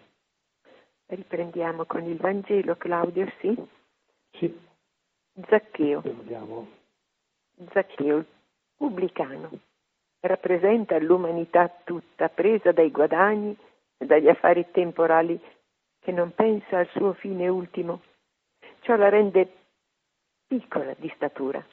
Speaker 2: Riprendiamo con il Vangelo, Claudio, sì?
Speaker 1: Sì.
Speaker 2: Zaccheo.
Speaker 1: Andiamo.
Speaker 2: Zaccheo, il pubblicano, rappresenta l'umanità tutta presa dai guadagni e dagli affari temporali, che non pensa al suo fine ultimo. Ciò la rende piccola di statura.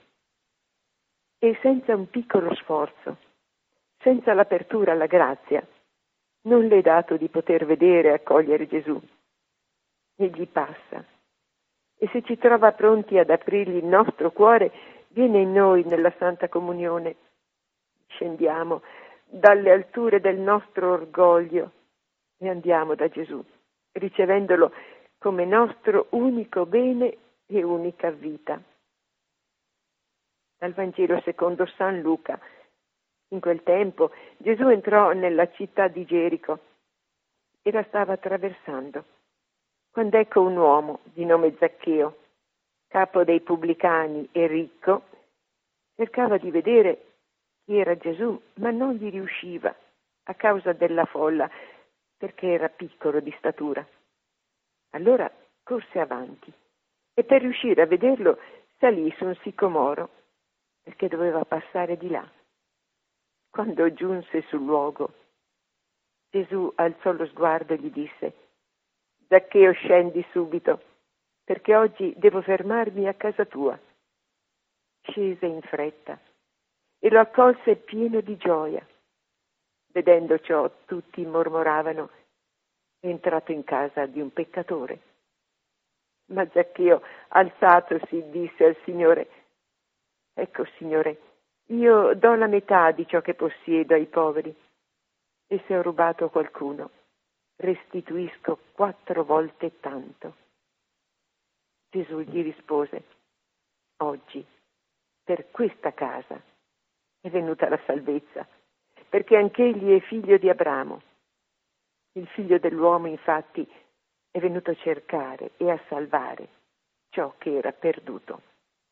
Speaker 2: E senza un piccolo sforzo, senza l'apertura alla grazia, non le è dato di poter vedere e accogliere Gesù. Egli passa. E se ci trova pronti ad aprirgli il nostro cuore, viene in noi nella Santa Comunione. Scendiamo dalle alture del nostro orgoglio e andiamo da Gesù, ricevendolo come nostro unico bene e unica vita. Dal Vangelo secondo San Luca. In quel tempo Gesù entrò nella città di Gerico e la stava attraversando, quando ecco un uomo di nome Zaccheo, capo dei pubblicani e ricco, cercava di vedere chi era Gesù, ma non gli riusciva a causa della folla, perché era piccolo di statura. Allora corse avanti e per riuscire a vederlo salì su un sicomoro, perché doveva passare di là. Quando giunse sul luogo, Gesù alzò lo sguardo e gli disse: Zaccheo, scendi subito, perché oggi devo fermarmi a casa tua. Scese in fretta e lo accolse pieno di gioia. Vedendo ciò, tutti mormoravano: è entrato in casa di un peccatore. Ma Zaccheo, alzatosi, disse al Signore: ecco, Signore, io do la metà di ciò che possiedo ai poveri, e se ho rubato a qualcuno, restituisco quattro volte tanto. Gesù gli rispose: oggi, per questa casa, è venuta la salvezza, perché anch'egli è figlio di Abramo. Il figlio dell'uomo, infatti, è venuto a cercare e a salvare ciò che era perduto.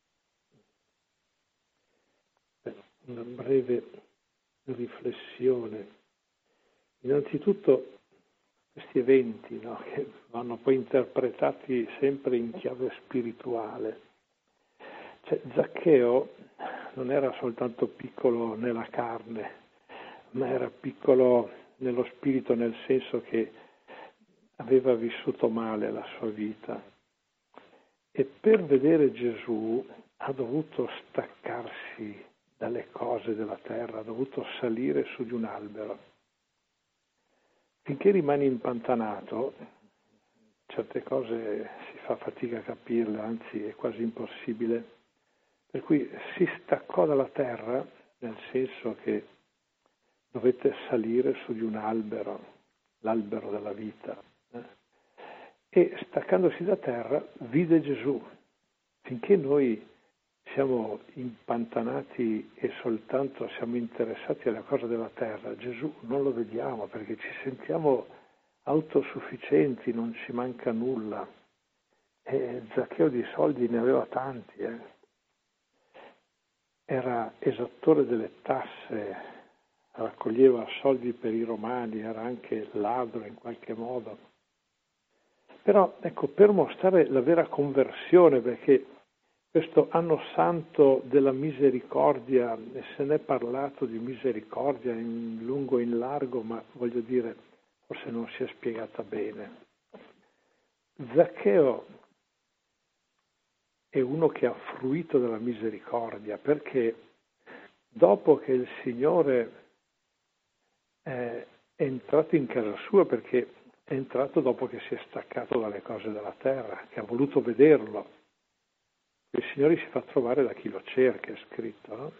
Speaker 1: Una breve riflessione. Innanzitutto questi eventi, no, che vanno poi interpretati sempre in chiave spirituale. Cioè, Zaccheo non era soltanto piccolo nella carne, ma era piccolo nello spirito, nel senso che aveva vissuto male la sua vita. E per vedere Gesù ha dovuto staccarsi dalle cose della terra, ha dovuto salire su di un albero. Finché rimani impantanato, certe cose si fa fatica a capirle, anzi è quasi impossibile. Per cui si staccò dalla terra, nel senso che dovette salire su di un albero, l'albero della vita. Eh? E staccandosi da terra vide Gesù. Finché noi siamo impantanati e soltanto siamo interessati alle cose della terra, Gesù non lo vediamo perché ci sentiamo autosufficienti, non ci manca nulla. E Zaccheo di soldi ne aveva tanti, eh. Era esattore delle tasse, raccoglieva soldi per i romani, era anche ladro in qualche modo. Però ecco, per mostrare la vera conversione, perché questo anno santo della misericordia, e se n'è parlato di misericordia in lungo e in largo, ma voglio dire, forse non si è spiegata bene. Zaccheo è uno che ha fruito della misericordia, perché dopo che il Signore è entrato in casa sua, perché è entrato dopo che si è staccato dalle cose della terra, che ha voluto vederlo, il Signore si fa trovare da chi lo cerca, è scritto, no?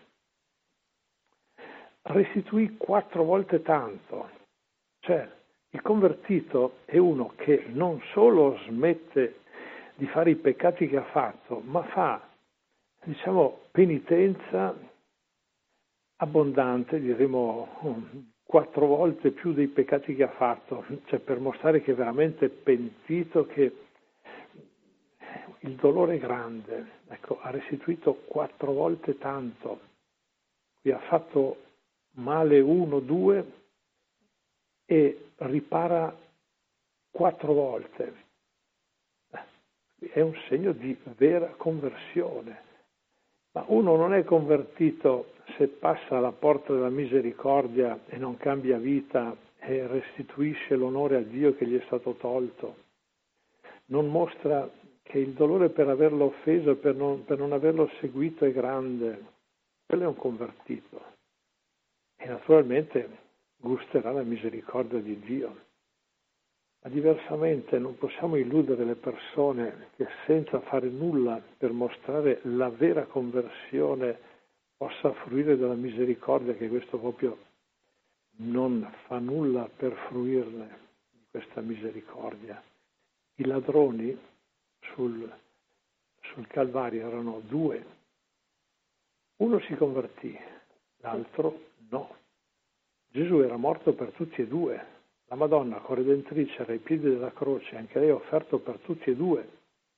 Speaker 1: Restituì quattro volte tanto. Cioè, il convertito è uno che non solo smette di fare i peccati che ha fatto, ma fa, diciamo, penitenza abbondante, diremo quattro volte più dei peccati che ha fatto, cioè per mostrare che è veramente pentito, che il dolore è grande. Ecco, ha restituito quattro volte tanto. Qui ha fatto male uno, due e ripara quattro volte. È un segno di vera conversione. Ma uno non è convertito se passa alla porta della misericordia e non cambia vita e restituisce l'onore a Dio che gli è stato tolto. Non mostra che il dolore per averlo offeso e per non, per non averlo seguito è grande. Quello è un convertito. E naturalmente gusterà la misericordia di Dio. Ma diversamente non possiamo illudere le persone che senza fare nulla per mostrare la vera conversione possa fruire della misericordia, che questo proprio non fa nulla per fruirne di questa misericordia. I ladroni sul, sul Calvario erano due, Uno si convertì, l'altro no. Gesù era morto per tutti e due. La Madonna, corredentrice, era ai piedi della croce, anche lei ha offerto per tutti e due.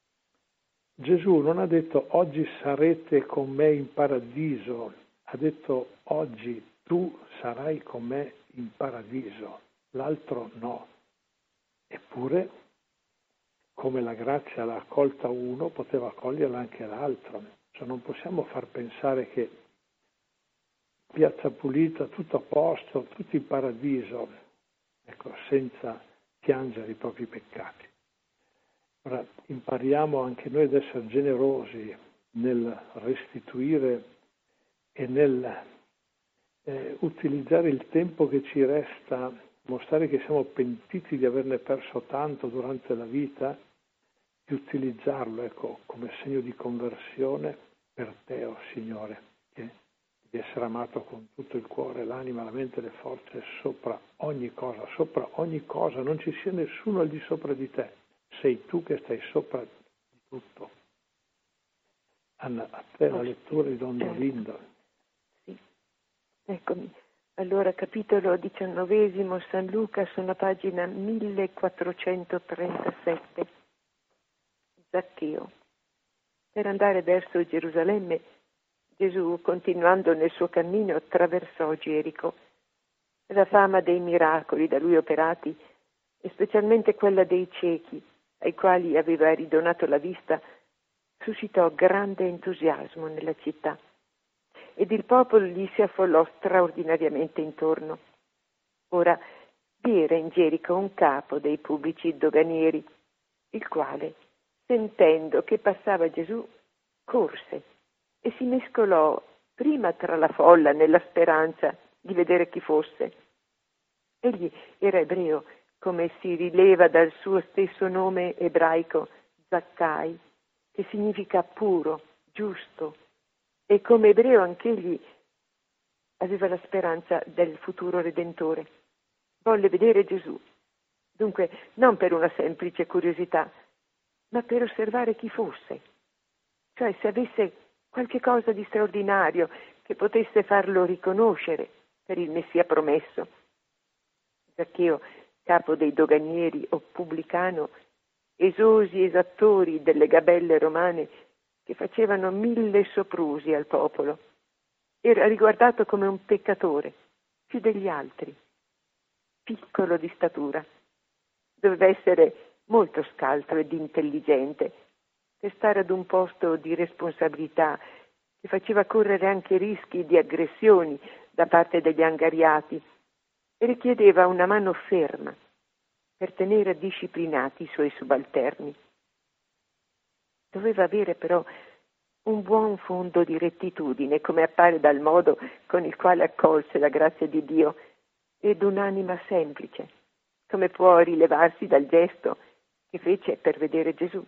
Speaker 1: Gesù non ha detto oggi sarete con me in paradiso, ha detto oggi tu sarai con me in paradiso, l'altro no. Eppure, come la grazia l'ha accolta uno, poteva accoglierla anche l'altro. Cioè non possiamo far pensare che piazza pulita, tutto a posto, tutti in paradiso, ecco, senza piangere i propri peccati. Ora impariamo anche noi ad essere generosi nel restituire e nel eh, utilizzare il tempo che ci resta, mostrare che siamo pentiti di averne perso tanto durante la vita, di utilizzarlo, ecco, come segno di conversione per te, oh Signore, che di essere amato con tutto il cuore, l'anima, la mente e le forze sopra ogni cosa, sopra ogni cosa, non ci sia nessuno al di sopra di te, sei tu che stai sopra di tutto. Anna, a te la lettura di Don Dolindo.
Speaker 2: Sì, eccomi. Allora, capitolo diciannovesimo, San Luca, sulla pagina millequattrocentotrentasette. Zaccheo. Per andare verso Gerusalemme, Gesù, continuando nel suo cammino, attraversò Gerico. La fama dei miracoli da lui operati, e specialmente quella dei ciechi, ai quali aveva ridonato la vista, suscitò grande entusiasmo nella città, ed il popolo gli si affollò straordinariamente intorno. Ora vi era in Gerico un capo dei pubblici doganieri, il quale, sentendo che passava Gesù, corse e si mescolò prima tra la folla nella speranza di vedere chi fosse. Egli era ebreo, come si rileva dal suo stesso nome ebraico, Zaccai, che significa puro, giusto, e come ebreo anch'egli aveva la speranza del futuro Redentore. Volle vedere Gesù, dunque non per una semplice curiosità, ma per osservare chi fosse, cioè se avesse qualche cosa di straordinario che potesse farlo riconoscere per il Messia promesso. Zaccheo, capo dei doganieri o pubblicano, esosi esattori delle gabelle romane che facevano mille soprusi al popolo, era riguardato come un peccatore, più degli altri, piccolo di statura. Doveva essere molto scaltro ed intelligente per stare ad un posto di responsabilità che faceva correre anche rischi di aggressioni da parte degli angariati e richiedeva una mano ferma per tenere disciplinati i suoi subalterni. Doveva avere però un buon fondo di rettitudine, come appare dal modo con il quale accolse la grazia di Dio, ed un'anima semplice, come può rilevarsi dal gesto che fece per vedere Gesù.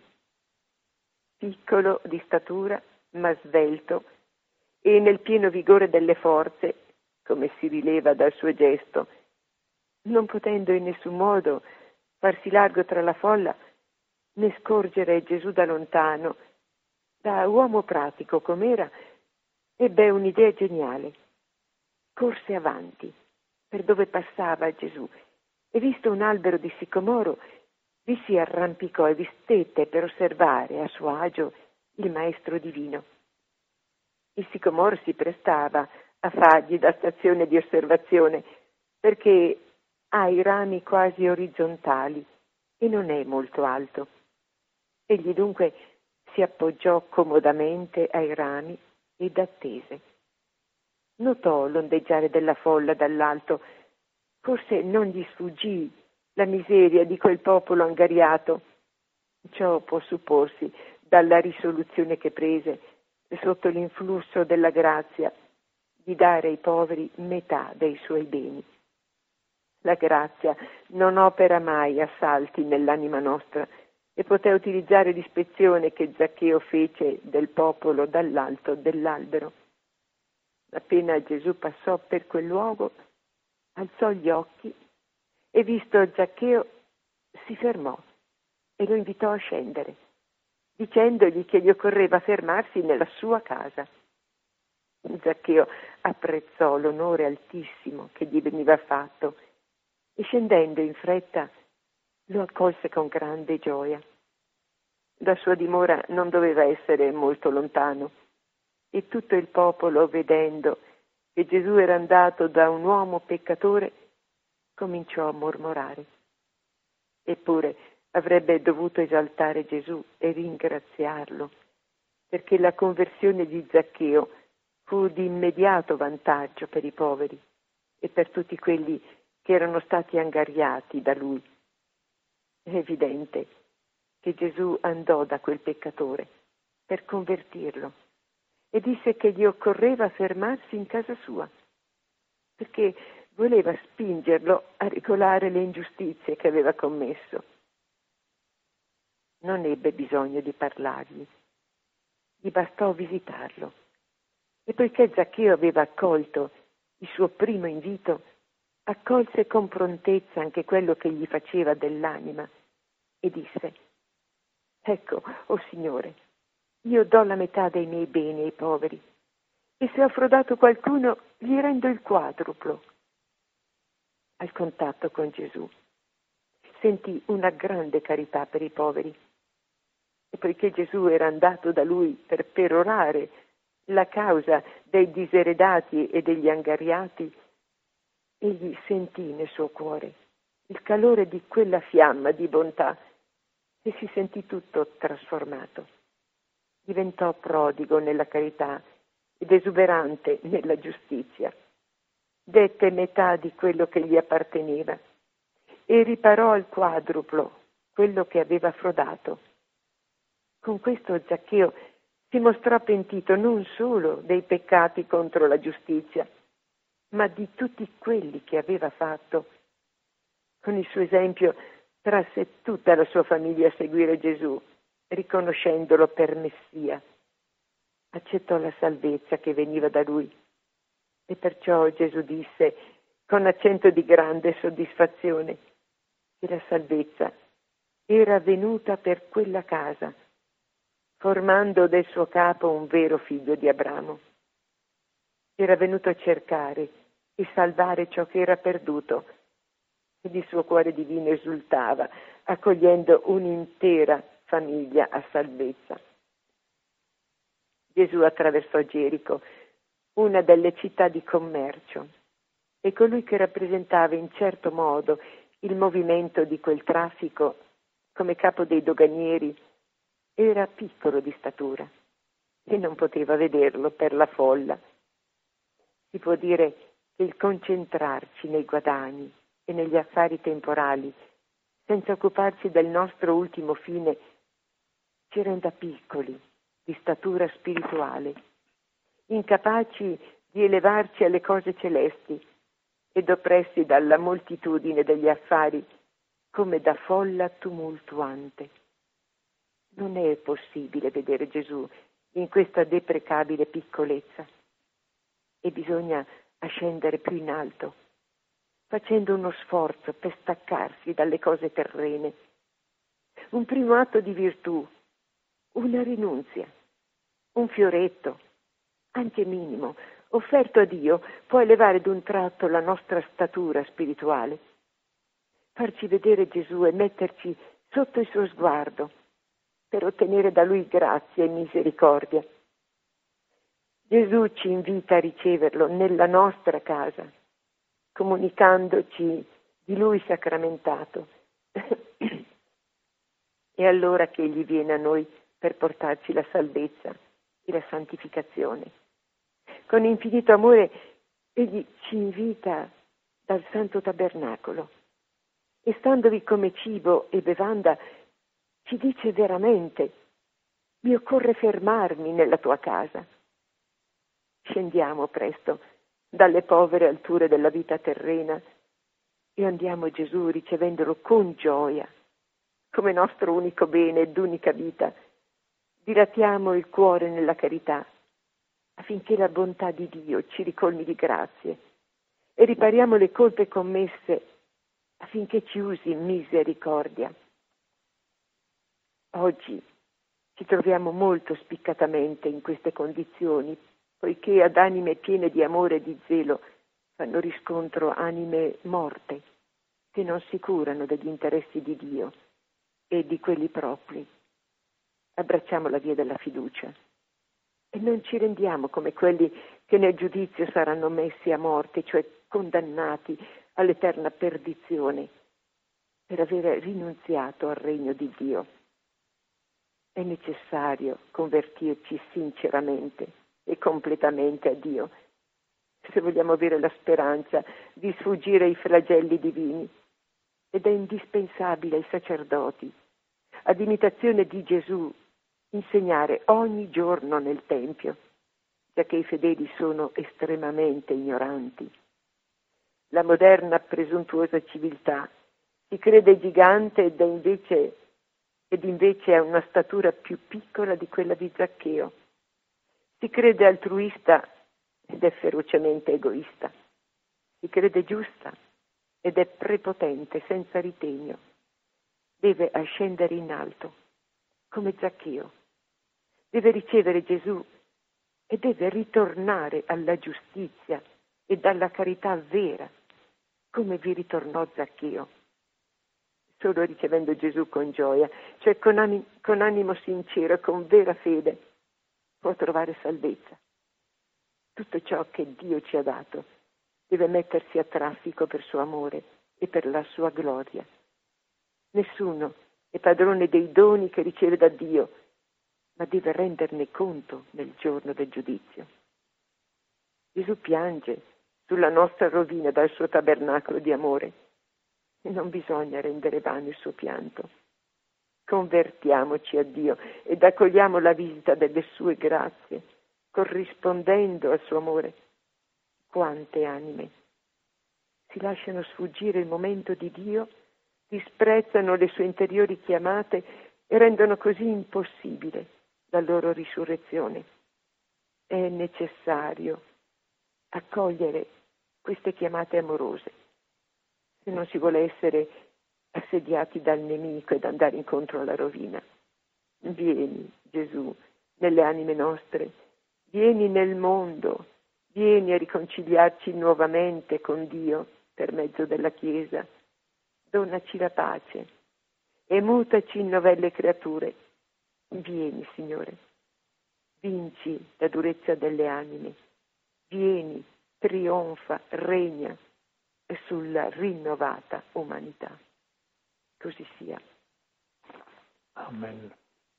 Speaker 2: Piccolo di statura, ma svelto, e nel pieno vigore delle forze, come si rileva dal suo gesto, non potendo in nessun modo farsi largo tra la folla, né scorgere Gesù da lontano, da uomo pratico com'era, ebbe un'idea geniale. Corse avanti, per dove passava Gesù, e visto un albero di sicomoro, vi si arrampicò e vi stette per osservare a suo agio il Maestro Divino. Il sicomoro si prestava a fargli da stazione di osservazione, perché ha i rami quasi orizzontali e non è molto alto. Egli dunque si appoggiò comodamente ai rami ed attese. Notò l'ondeggiare della folla dall'alto, forse non gli sfuggì la miseria di quel popolo angariato. Ciò può supporsi dalla risoluzione che prese sotto l'influsso della grazia di dare ai poveri metà dei suoi beni. La grazia non opera mai assalti nell'anima nostra e poté utilizzare l'ispezione che Zaccheo fece del popolo dall'alto dell'albero. Appena Gesù passò per quel luogo, alzò gli occhi e visto Zaccheo si fermò e lo invitò a scendere, dicendogli che gli occorreva fermarsi nella sua casa. Zaccheo apprezzò l'onore altissimo che gli veniva fatto e scendendo in fretta lo accolse con grande gioia. La sua dimora non doveva essere molto lontano e tutto il popolo, vedendo che Gesù era andato da un uomo peccatore, cominciò a mormorare. Eppure avrebbe dovuto esaltare Gesù e ringraziarlo, perché la conversione di Zaccheo fu di immediato vantaggio per i poveri e per tutti quelli che erano stati angariati da lui. È evidente che Gesù andò da quel peccatore per convertirlo e disse che gli occorreva fermarsi in casa sua, perché voleva spingerlo a regolare le ingiustizie che aveva commesso. Non ebbe bisogno di parlargli, gli bastò visitarlo. E poiché Zaccheo aveva accolto il suo primo invito, accolse con prontezza anche quello che gli faceva dell'anima e disse: ecco, o Signore, io do la metà dei miei beni ai poveri e se ho frodato qualcuno gli rendo il quadruplo. Al contatto con Gesù sentì una grande carità per i poveri e poiché Gesù era andato da lui per perorare la causa dei diseredati e degli angariati, egli sentì nel suo cuore il calore di quella fiamma di bontà e si sentì tutto trasformato. Diventò prodigo nella carità ed esuberante nella giustizia. Dette metà di quello che gli apparteneva e riparò al quadruplo quello che aveva frodato. Con questo Zaccheo si mostrò pentito non solo dei peccati contro la giustizia, ma di tutti quelli che aveva fatto. Con il suo esempio trasse tutta la sua famiglia a seguire Gesù, riconoscendolo per Messia. Accettò la salvezza che veniva da lui. E perciò Gesù disse con accento di grande soddisfazione che la salvezza era venuta per quella casa, formando del suo capo un vero figlio di Abramo. Era venuto a cercare e salvare ciò che era perduto ed il suo cuore divino esultava, accogliendo un'intera famiglia a salvezza. Gesù attraversò Gerico, una delle città di commercio, e colui che rappresentava in certo modo il movimento di quel traffico come capo dei doganieri era piccolo di statura e non poteva vederlo per la folla. Si può dire che il concentrarci nei guadagni e negli affari temporali senza occuparsi del nostro ultimo fine ci renda piccoli di statura spirituale, incapaci di elevarci alle cose celesti ed oppressi dalla moltitudine degli affari come da folla tumultuante. Non è possibile vedere Gesù in questa deprecabile piccolezza e bisogna ascendere più in alto, facendo uno sforzo per staccarsi dalle cose terrene. Un primo atto di virtù, una rinunzia, un fioretto, anche minimo, offerto a Dio, può elevare d'un tratto la nostra statura spirituale, farci vedere Gesù e metterci sotto il suo sguardo per ottenere da Lui grazia e misericordia. Gesù ci invita a riceverlo nella nostra casa, comunicandoci di Lui sacramentato. È allora che Egli viene a noi per portarci la salvezza e la santificazione. Con infinito amore Egli ci invita dal Santo Tabernacolo e standovi come cibo e bevanda ci dice veramente: mi occorre fermarmi nella tua casa. Scendiamo presto dalle povere alture della vita terrena e andiamo a Gesù ricevendolo con gioia, come nostro unico bene ed unica vita. Dilatiamo il cuore nella carità, affinché la bontà di Dio ci ricolmi di grazie e ripariamo le colpe commesse affinché ci usi in misericordia. Oggi ci troviamo molto spiccatamente in queste condizioni, poiché ad anime piene di amore e di zelo fanno riscontro anime morte, che non si curano degli interessi di Dio e di quelli propri. Abbracciamo la via della fiducia e non ci rendiamo come quelli che nel giudizio saranno messi a morte, cioè condannati all'eterna perdizione per aver rinunziato al regno di Dio. È necessario convertirci sinceramente e completamente a Dio se vogliamo avere la speranza di sfuggire ai flagelli divini, ed è indispensabile ai sacerdoti, ad imitazione di Gesù, insegnare ogni giorno nel Tempio, giacché i fedeli sono estremamente ignoranti. La moderna presuntuosa civiltà si crede gigante ed è invece, ed invece ha una statura più piccola di quella di Zaccheo. Si crede altruista ed è ferocemente egoista. Si crede giusta ed è prepotente, senza ritegno. Deve ascendere in alto, come Zaccheo. Deve ricevere Gesù e deve ritornare alla giustizia e alla carità vera, come vi ritornò Zaccheo. Solo ricevendo Gesù con gioia, cioè con, anim- con animo sincero, con vera fede, può trovare salvezza. Tutto ciò che Dio ci ha dato deve mettersi a traffico per suo amore e per la sua gloria. Nessuno è padrone dei doni che riceve da Dio, ma deve renderne conto nel giorno del giudizio. Gesù piange sulla nostra rovina dal suo tabernacolo di amore e non bisogna rendere vano il suo pianto. Convertiamoci a Dio ed accogliamo la visita delle sue grazie, corrispondendo al suo amore. Quante anime si lasciano sfuggire il momento di Dio, disprezzano le sue interiori chiamate e rendono così impossibile la loro risurrezione. È necessario accogliere queste chiamate amorose se non si vuole essere assediati dal nemico ed andare incontro alla rovina. Vieni, Gesù, nelle anime nostre, vieni nel mondo, vieni a riconciliarci nuovamente con Dio per mezzo della Chiesa. Donaci la pace e mutaci in novelle creature. Vieni, Signore, vinci la durezza delle anime. Vieni, trionfa, regna sulla rinnovata umanità. Così sia.
Speaker 1: Amen.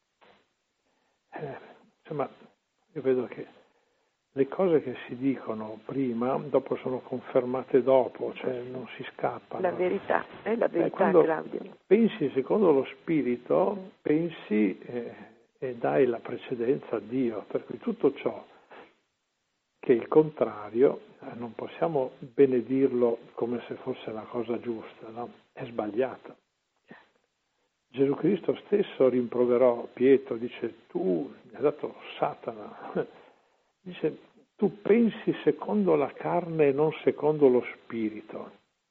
Speaker 1: Eh, insomma, io vedo che le cose che si dicono prima, dopo sono confermate dopo, cioè non si scappano.
Speaker 2: La verità, è la verità,
Speaker 1: eh, quando
Speaker 2: Claudio.
Speaker 1: Pensi secondo lo Spirito, pensi eh, e dai la precedenza a Dio, per cui tutto ciò che è il contrario, eh, non possiamo benedirlo come se fosse la cosa giusta, no? È sbagliato. Gesù Cristo stesso rimproverò Pietro, dice tu, mi hai dato Satana, dice tu pensi secondo la carne e non secondo lo Spirito.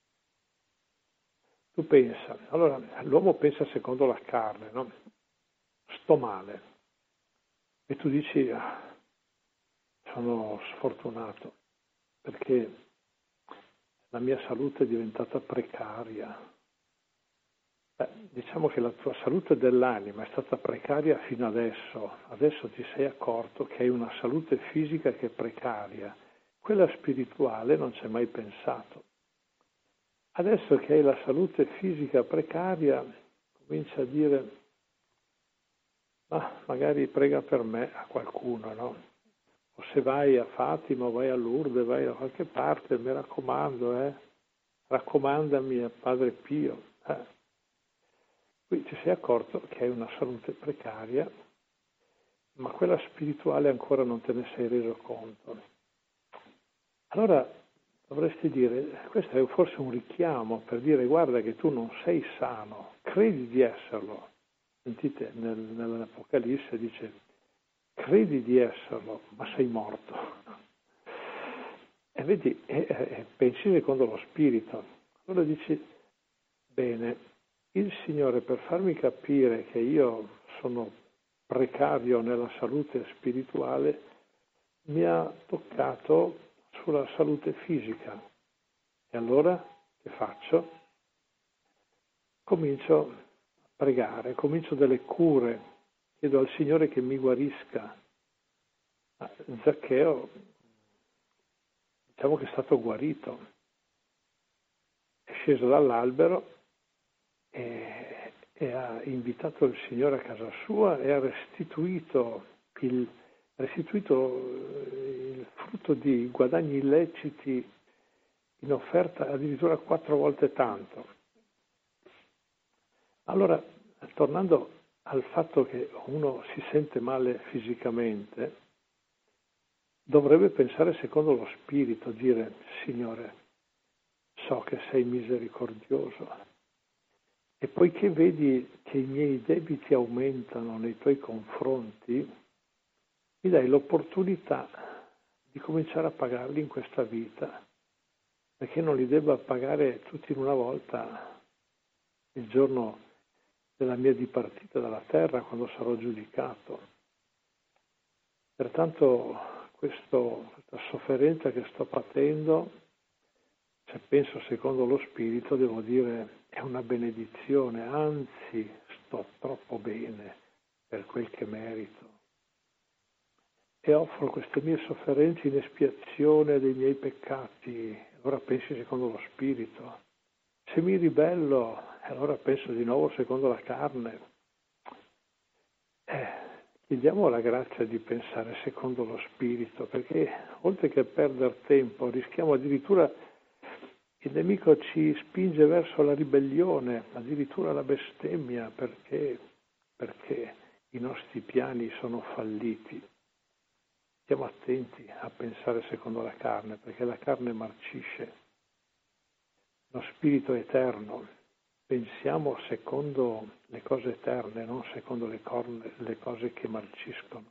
Speaker 1: Tu pensa, allora l'uomo pensa secondo la carne, no? Sto male. E tu dici, ah, sono sfortunato perché la mia salute è diventata precaria. Beh, diciamo che la tua salute dell'anima è stata precaria fino adesso, adesso ti sei accorto che hai una salute fisica che è precaria, quella spirituale non ci hai mai pensato. Adesso che hai la salute fisica precaria, comincia a dire, ma magari prega per me a qualcuno, no? O se vai a Fatima, o vai a Lourdes, vai da qualche parte, mi raccomando, eh, raccomandami a Padre Pio. Eh. Qui ti sei accorto che hai una salute precaria, ma quella spirituale ancora non te ne sei reso conto. Allora dovresti dire, questo è forse un richiamo per dire guarda che tu non sei sano, credi di esserlo. Sentite, nel, nell'Apocalisse dice, credi di esserlo, ma sei morto. E vedi, e, e, pensi secondo lo Spirito. Allora dici, bene, il Signore per farmi capire che io sono precario nella salute spirituale mi ha toccato sulla salute fisica. E allora che faccio? Comincio a pregare, comincio delle cure, chiedo al Signore che mi guarisca. Ma Zaccheo, diciamo che è stato guarito, è sceso dall'albero e, e ha invitato il Signore a casa sua e ha restituito il, restituito il frutto di guadagni illeciti in offerta addirittura quattro volte tanto. Allora, tornando al fatto che uno si sente male fisicamente, dovrebbe pensare secondo lo spirito, dire: Signore, so che sei misericordioso e poiché vedi che i miei debiti aumentano nei tuoi confronti, mi dai l'opportunità di cominciare a pagarli in questa vita, perché non li debba pagare tutti in una volta il giorno della mia dipartita dalla terra, quando sarò giudicato. Pertanto questo, questa sofferenza che sto patendo, se penso secondo lo Spirito, devo dire è una benedizione, anzi sto troppo bene per quel che merito. E offro queste mie sofferenze in espiazione dei miei peccati. Allora pensi secondo lo Spirito. Se mi ribello, allora penso di nuovo secondo la carne. Eh, chiediamo la grazia di pensare secondo lo Spirito, perché oltre che perdere tempo rischiamo addirittura, il nemico ci spinge verso la ribellione, addirittura la bestemmia, perché, perché i nostri piani sono falliti. Stiamo attenti a pensare secondo la carne, perché la carne marcisce. Lo spirito è eterno, pensiamo secondo le cose eterne, non secondo le, corne, le cose che marciscono.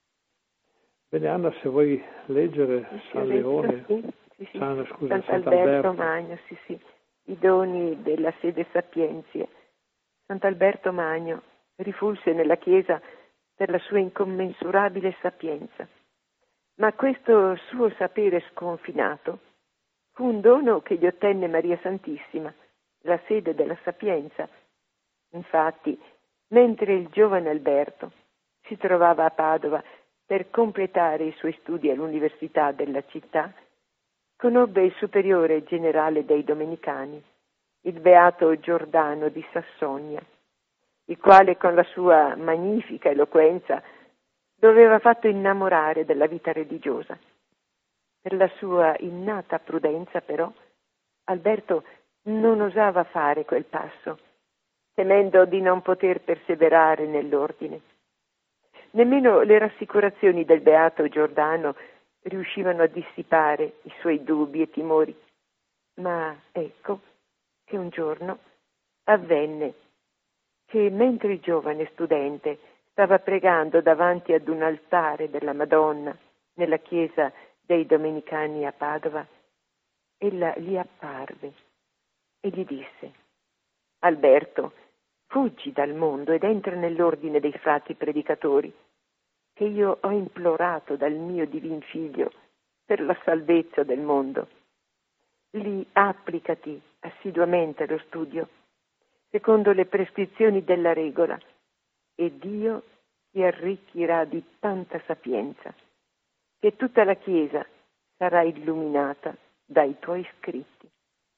Speaker 1: Bene, Anna, se vuoi leggere San Leone,
Speaker 2: sì, sì, sì.
Speaker 1: San, scusa,
Speaker 2: Sant'Alberto
Speaker 1: Sant'Alberto
Speaker 2: Magno, sì, sì, i doni della sede Sapienzie. Sant'Alberto Magno rifulse nella Chiesa per la sua incommensurabile sapienza, ma questo suo sapere sconfinato fu un dono che gli ottenne Maria Santissima, la sede della sapienza. Infatti, mentre il giovane Alberto si trovava a Padova per completare i suoi studi all'università della città, conobbe il superiore generale dei Domenicani, il beato Giordano di Sassonia, il quale con la sua magnifica eloquenza lo aveva fatto innamorare della vita religiosa. Per la sua innata prudenza, però, Alberto non osava fare quel passo, temendo di non poter perseverare nell'ordine. Nemmeno le rassicurazioni del beato Giordano riuscivano a dissipare i suoi dubbi e timori. Ma ecco che un giorno avvenne che mentre il giovane studente stava pregando davanti ad un altare della Madonna nella chiesa dei Domenicani a Padova, ella gli apparve e gli disse: Alberto, fuggi dal mondo ed entra nell'ordine dei frati predicatori, che io ho implorato dal mio divin figlio per la salvezza del mondo. Lì applicati assiduamente allo studio, secondo le prescrizioni della regola, e Dio ti arricchirà di tanta sapienza, che tutta la Chiesa sarà illuminata dai tuoi scritti.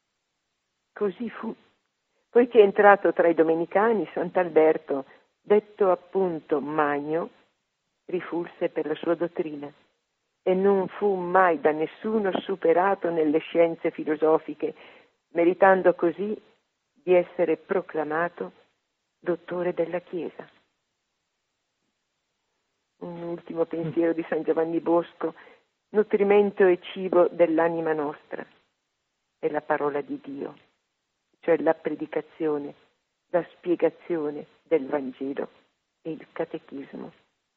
Speaker 2: Così fu. Poiché entrato tra i Domenicani, Sant'Alberto, detto appunto Magno, rifulse per la sua dottrina e non fu mai da nessuno superato nelle scienze filosofiche, meritando così di essere proclamato dottore della Chiesa. Un ultimo pensiero di San Giovanni Bosco: nutrimento e cibo dell'anima nostra è la parola di Dio, cioè la predicazione, la spiegazione del Vangelo e il catechismo.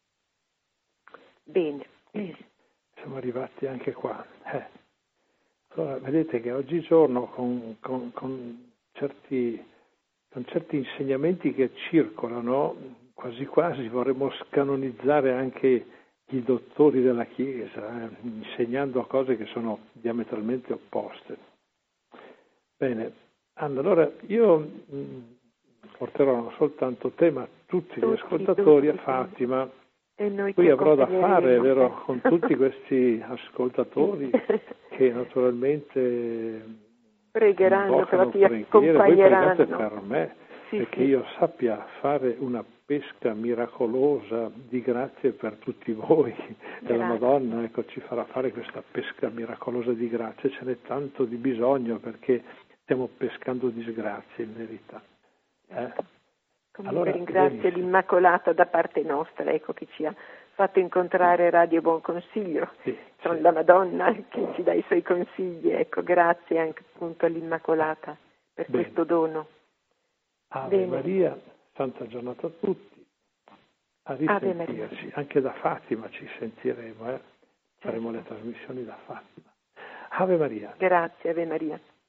Speaker 2: Bene.
Speaker 1: Siamo arrivati anche qua. Eh. Allora, vedete che oggigiorno con, con, con, certi, con certi insegnamenti che circolano, quasi quasi vorremmo scanonizzare anche i dottori della Chiesa, eh, insegnando cose che sono diametralmente opposte. Bene, Anna, allora io mh, porterò non soltanto te, ma tutti, tutti gli ascoltatori tutti, a Fatima.
Speaker 2: E noi
Speaker 1: Qui avrò da fare, vero, con tutti questi ascoltatori che naturalmente
Speaker 2: pregheranno per la tia,
Speaker 1: preghiere, voi pregate per me,
Speaker 2: sì,
Speaker 1: perché
Speaker 2: sì.
Speaker 1: io sappia fare una pesca miracolosa di grazie per tutti voi. E la Madonna, ecco, ci farà fare questa pesca miracolosa di grazie. Ce n'è tanto di bisogno, perché stiamo pescando disgrazie in verità. Eh?
Speaker 2: Comunque allora, ringrazio benissimo. l'Immacolata da parte nostra, ecco, che ci ha fatto incontrare Radio Buon Consiglio,
Speaker 1: sì,
Speaker 2: con
Speaker 1: sì.
Speaker 2: la Madonna che ci dà i suoi consigli, ecco, grazie anche appunto all'Immacolata per Bene. questo dono.
Speaker 1: Ave Bene. Maria, santa giornata a tutti, a risentirci, anche da Fatima ci sentiremo, eh? Certo. Faremo le trasmissioni da Fatima. Ave Maria.
Speaker 2: Grazie, Ave Maria.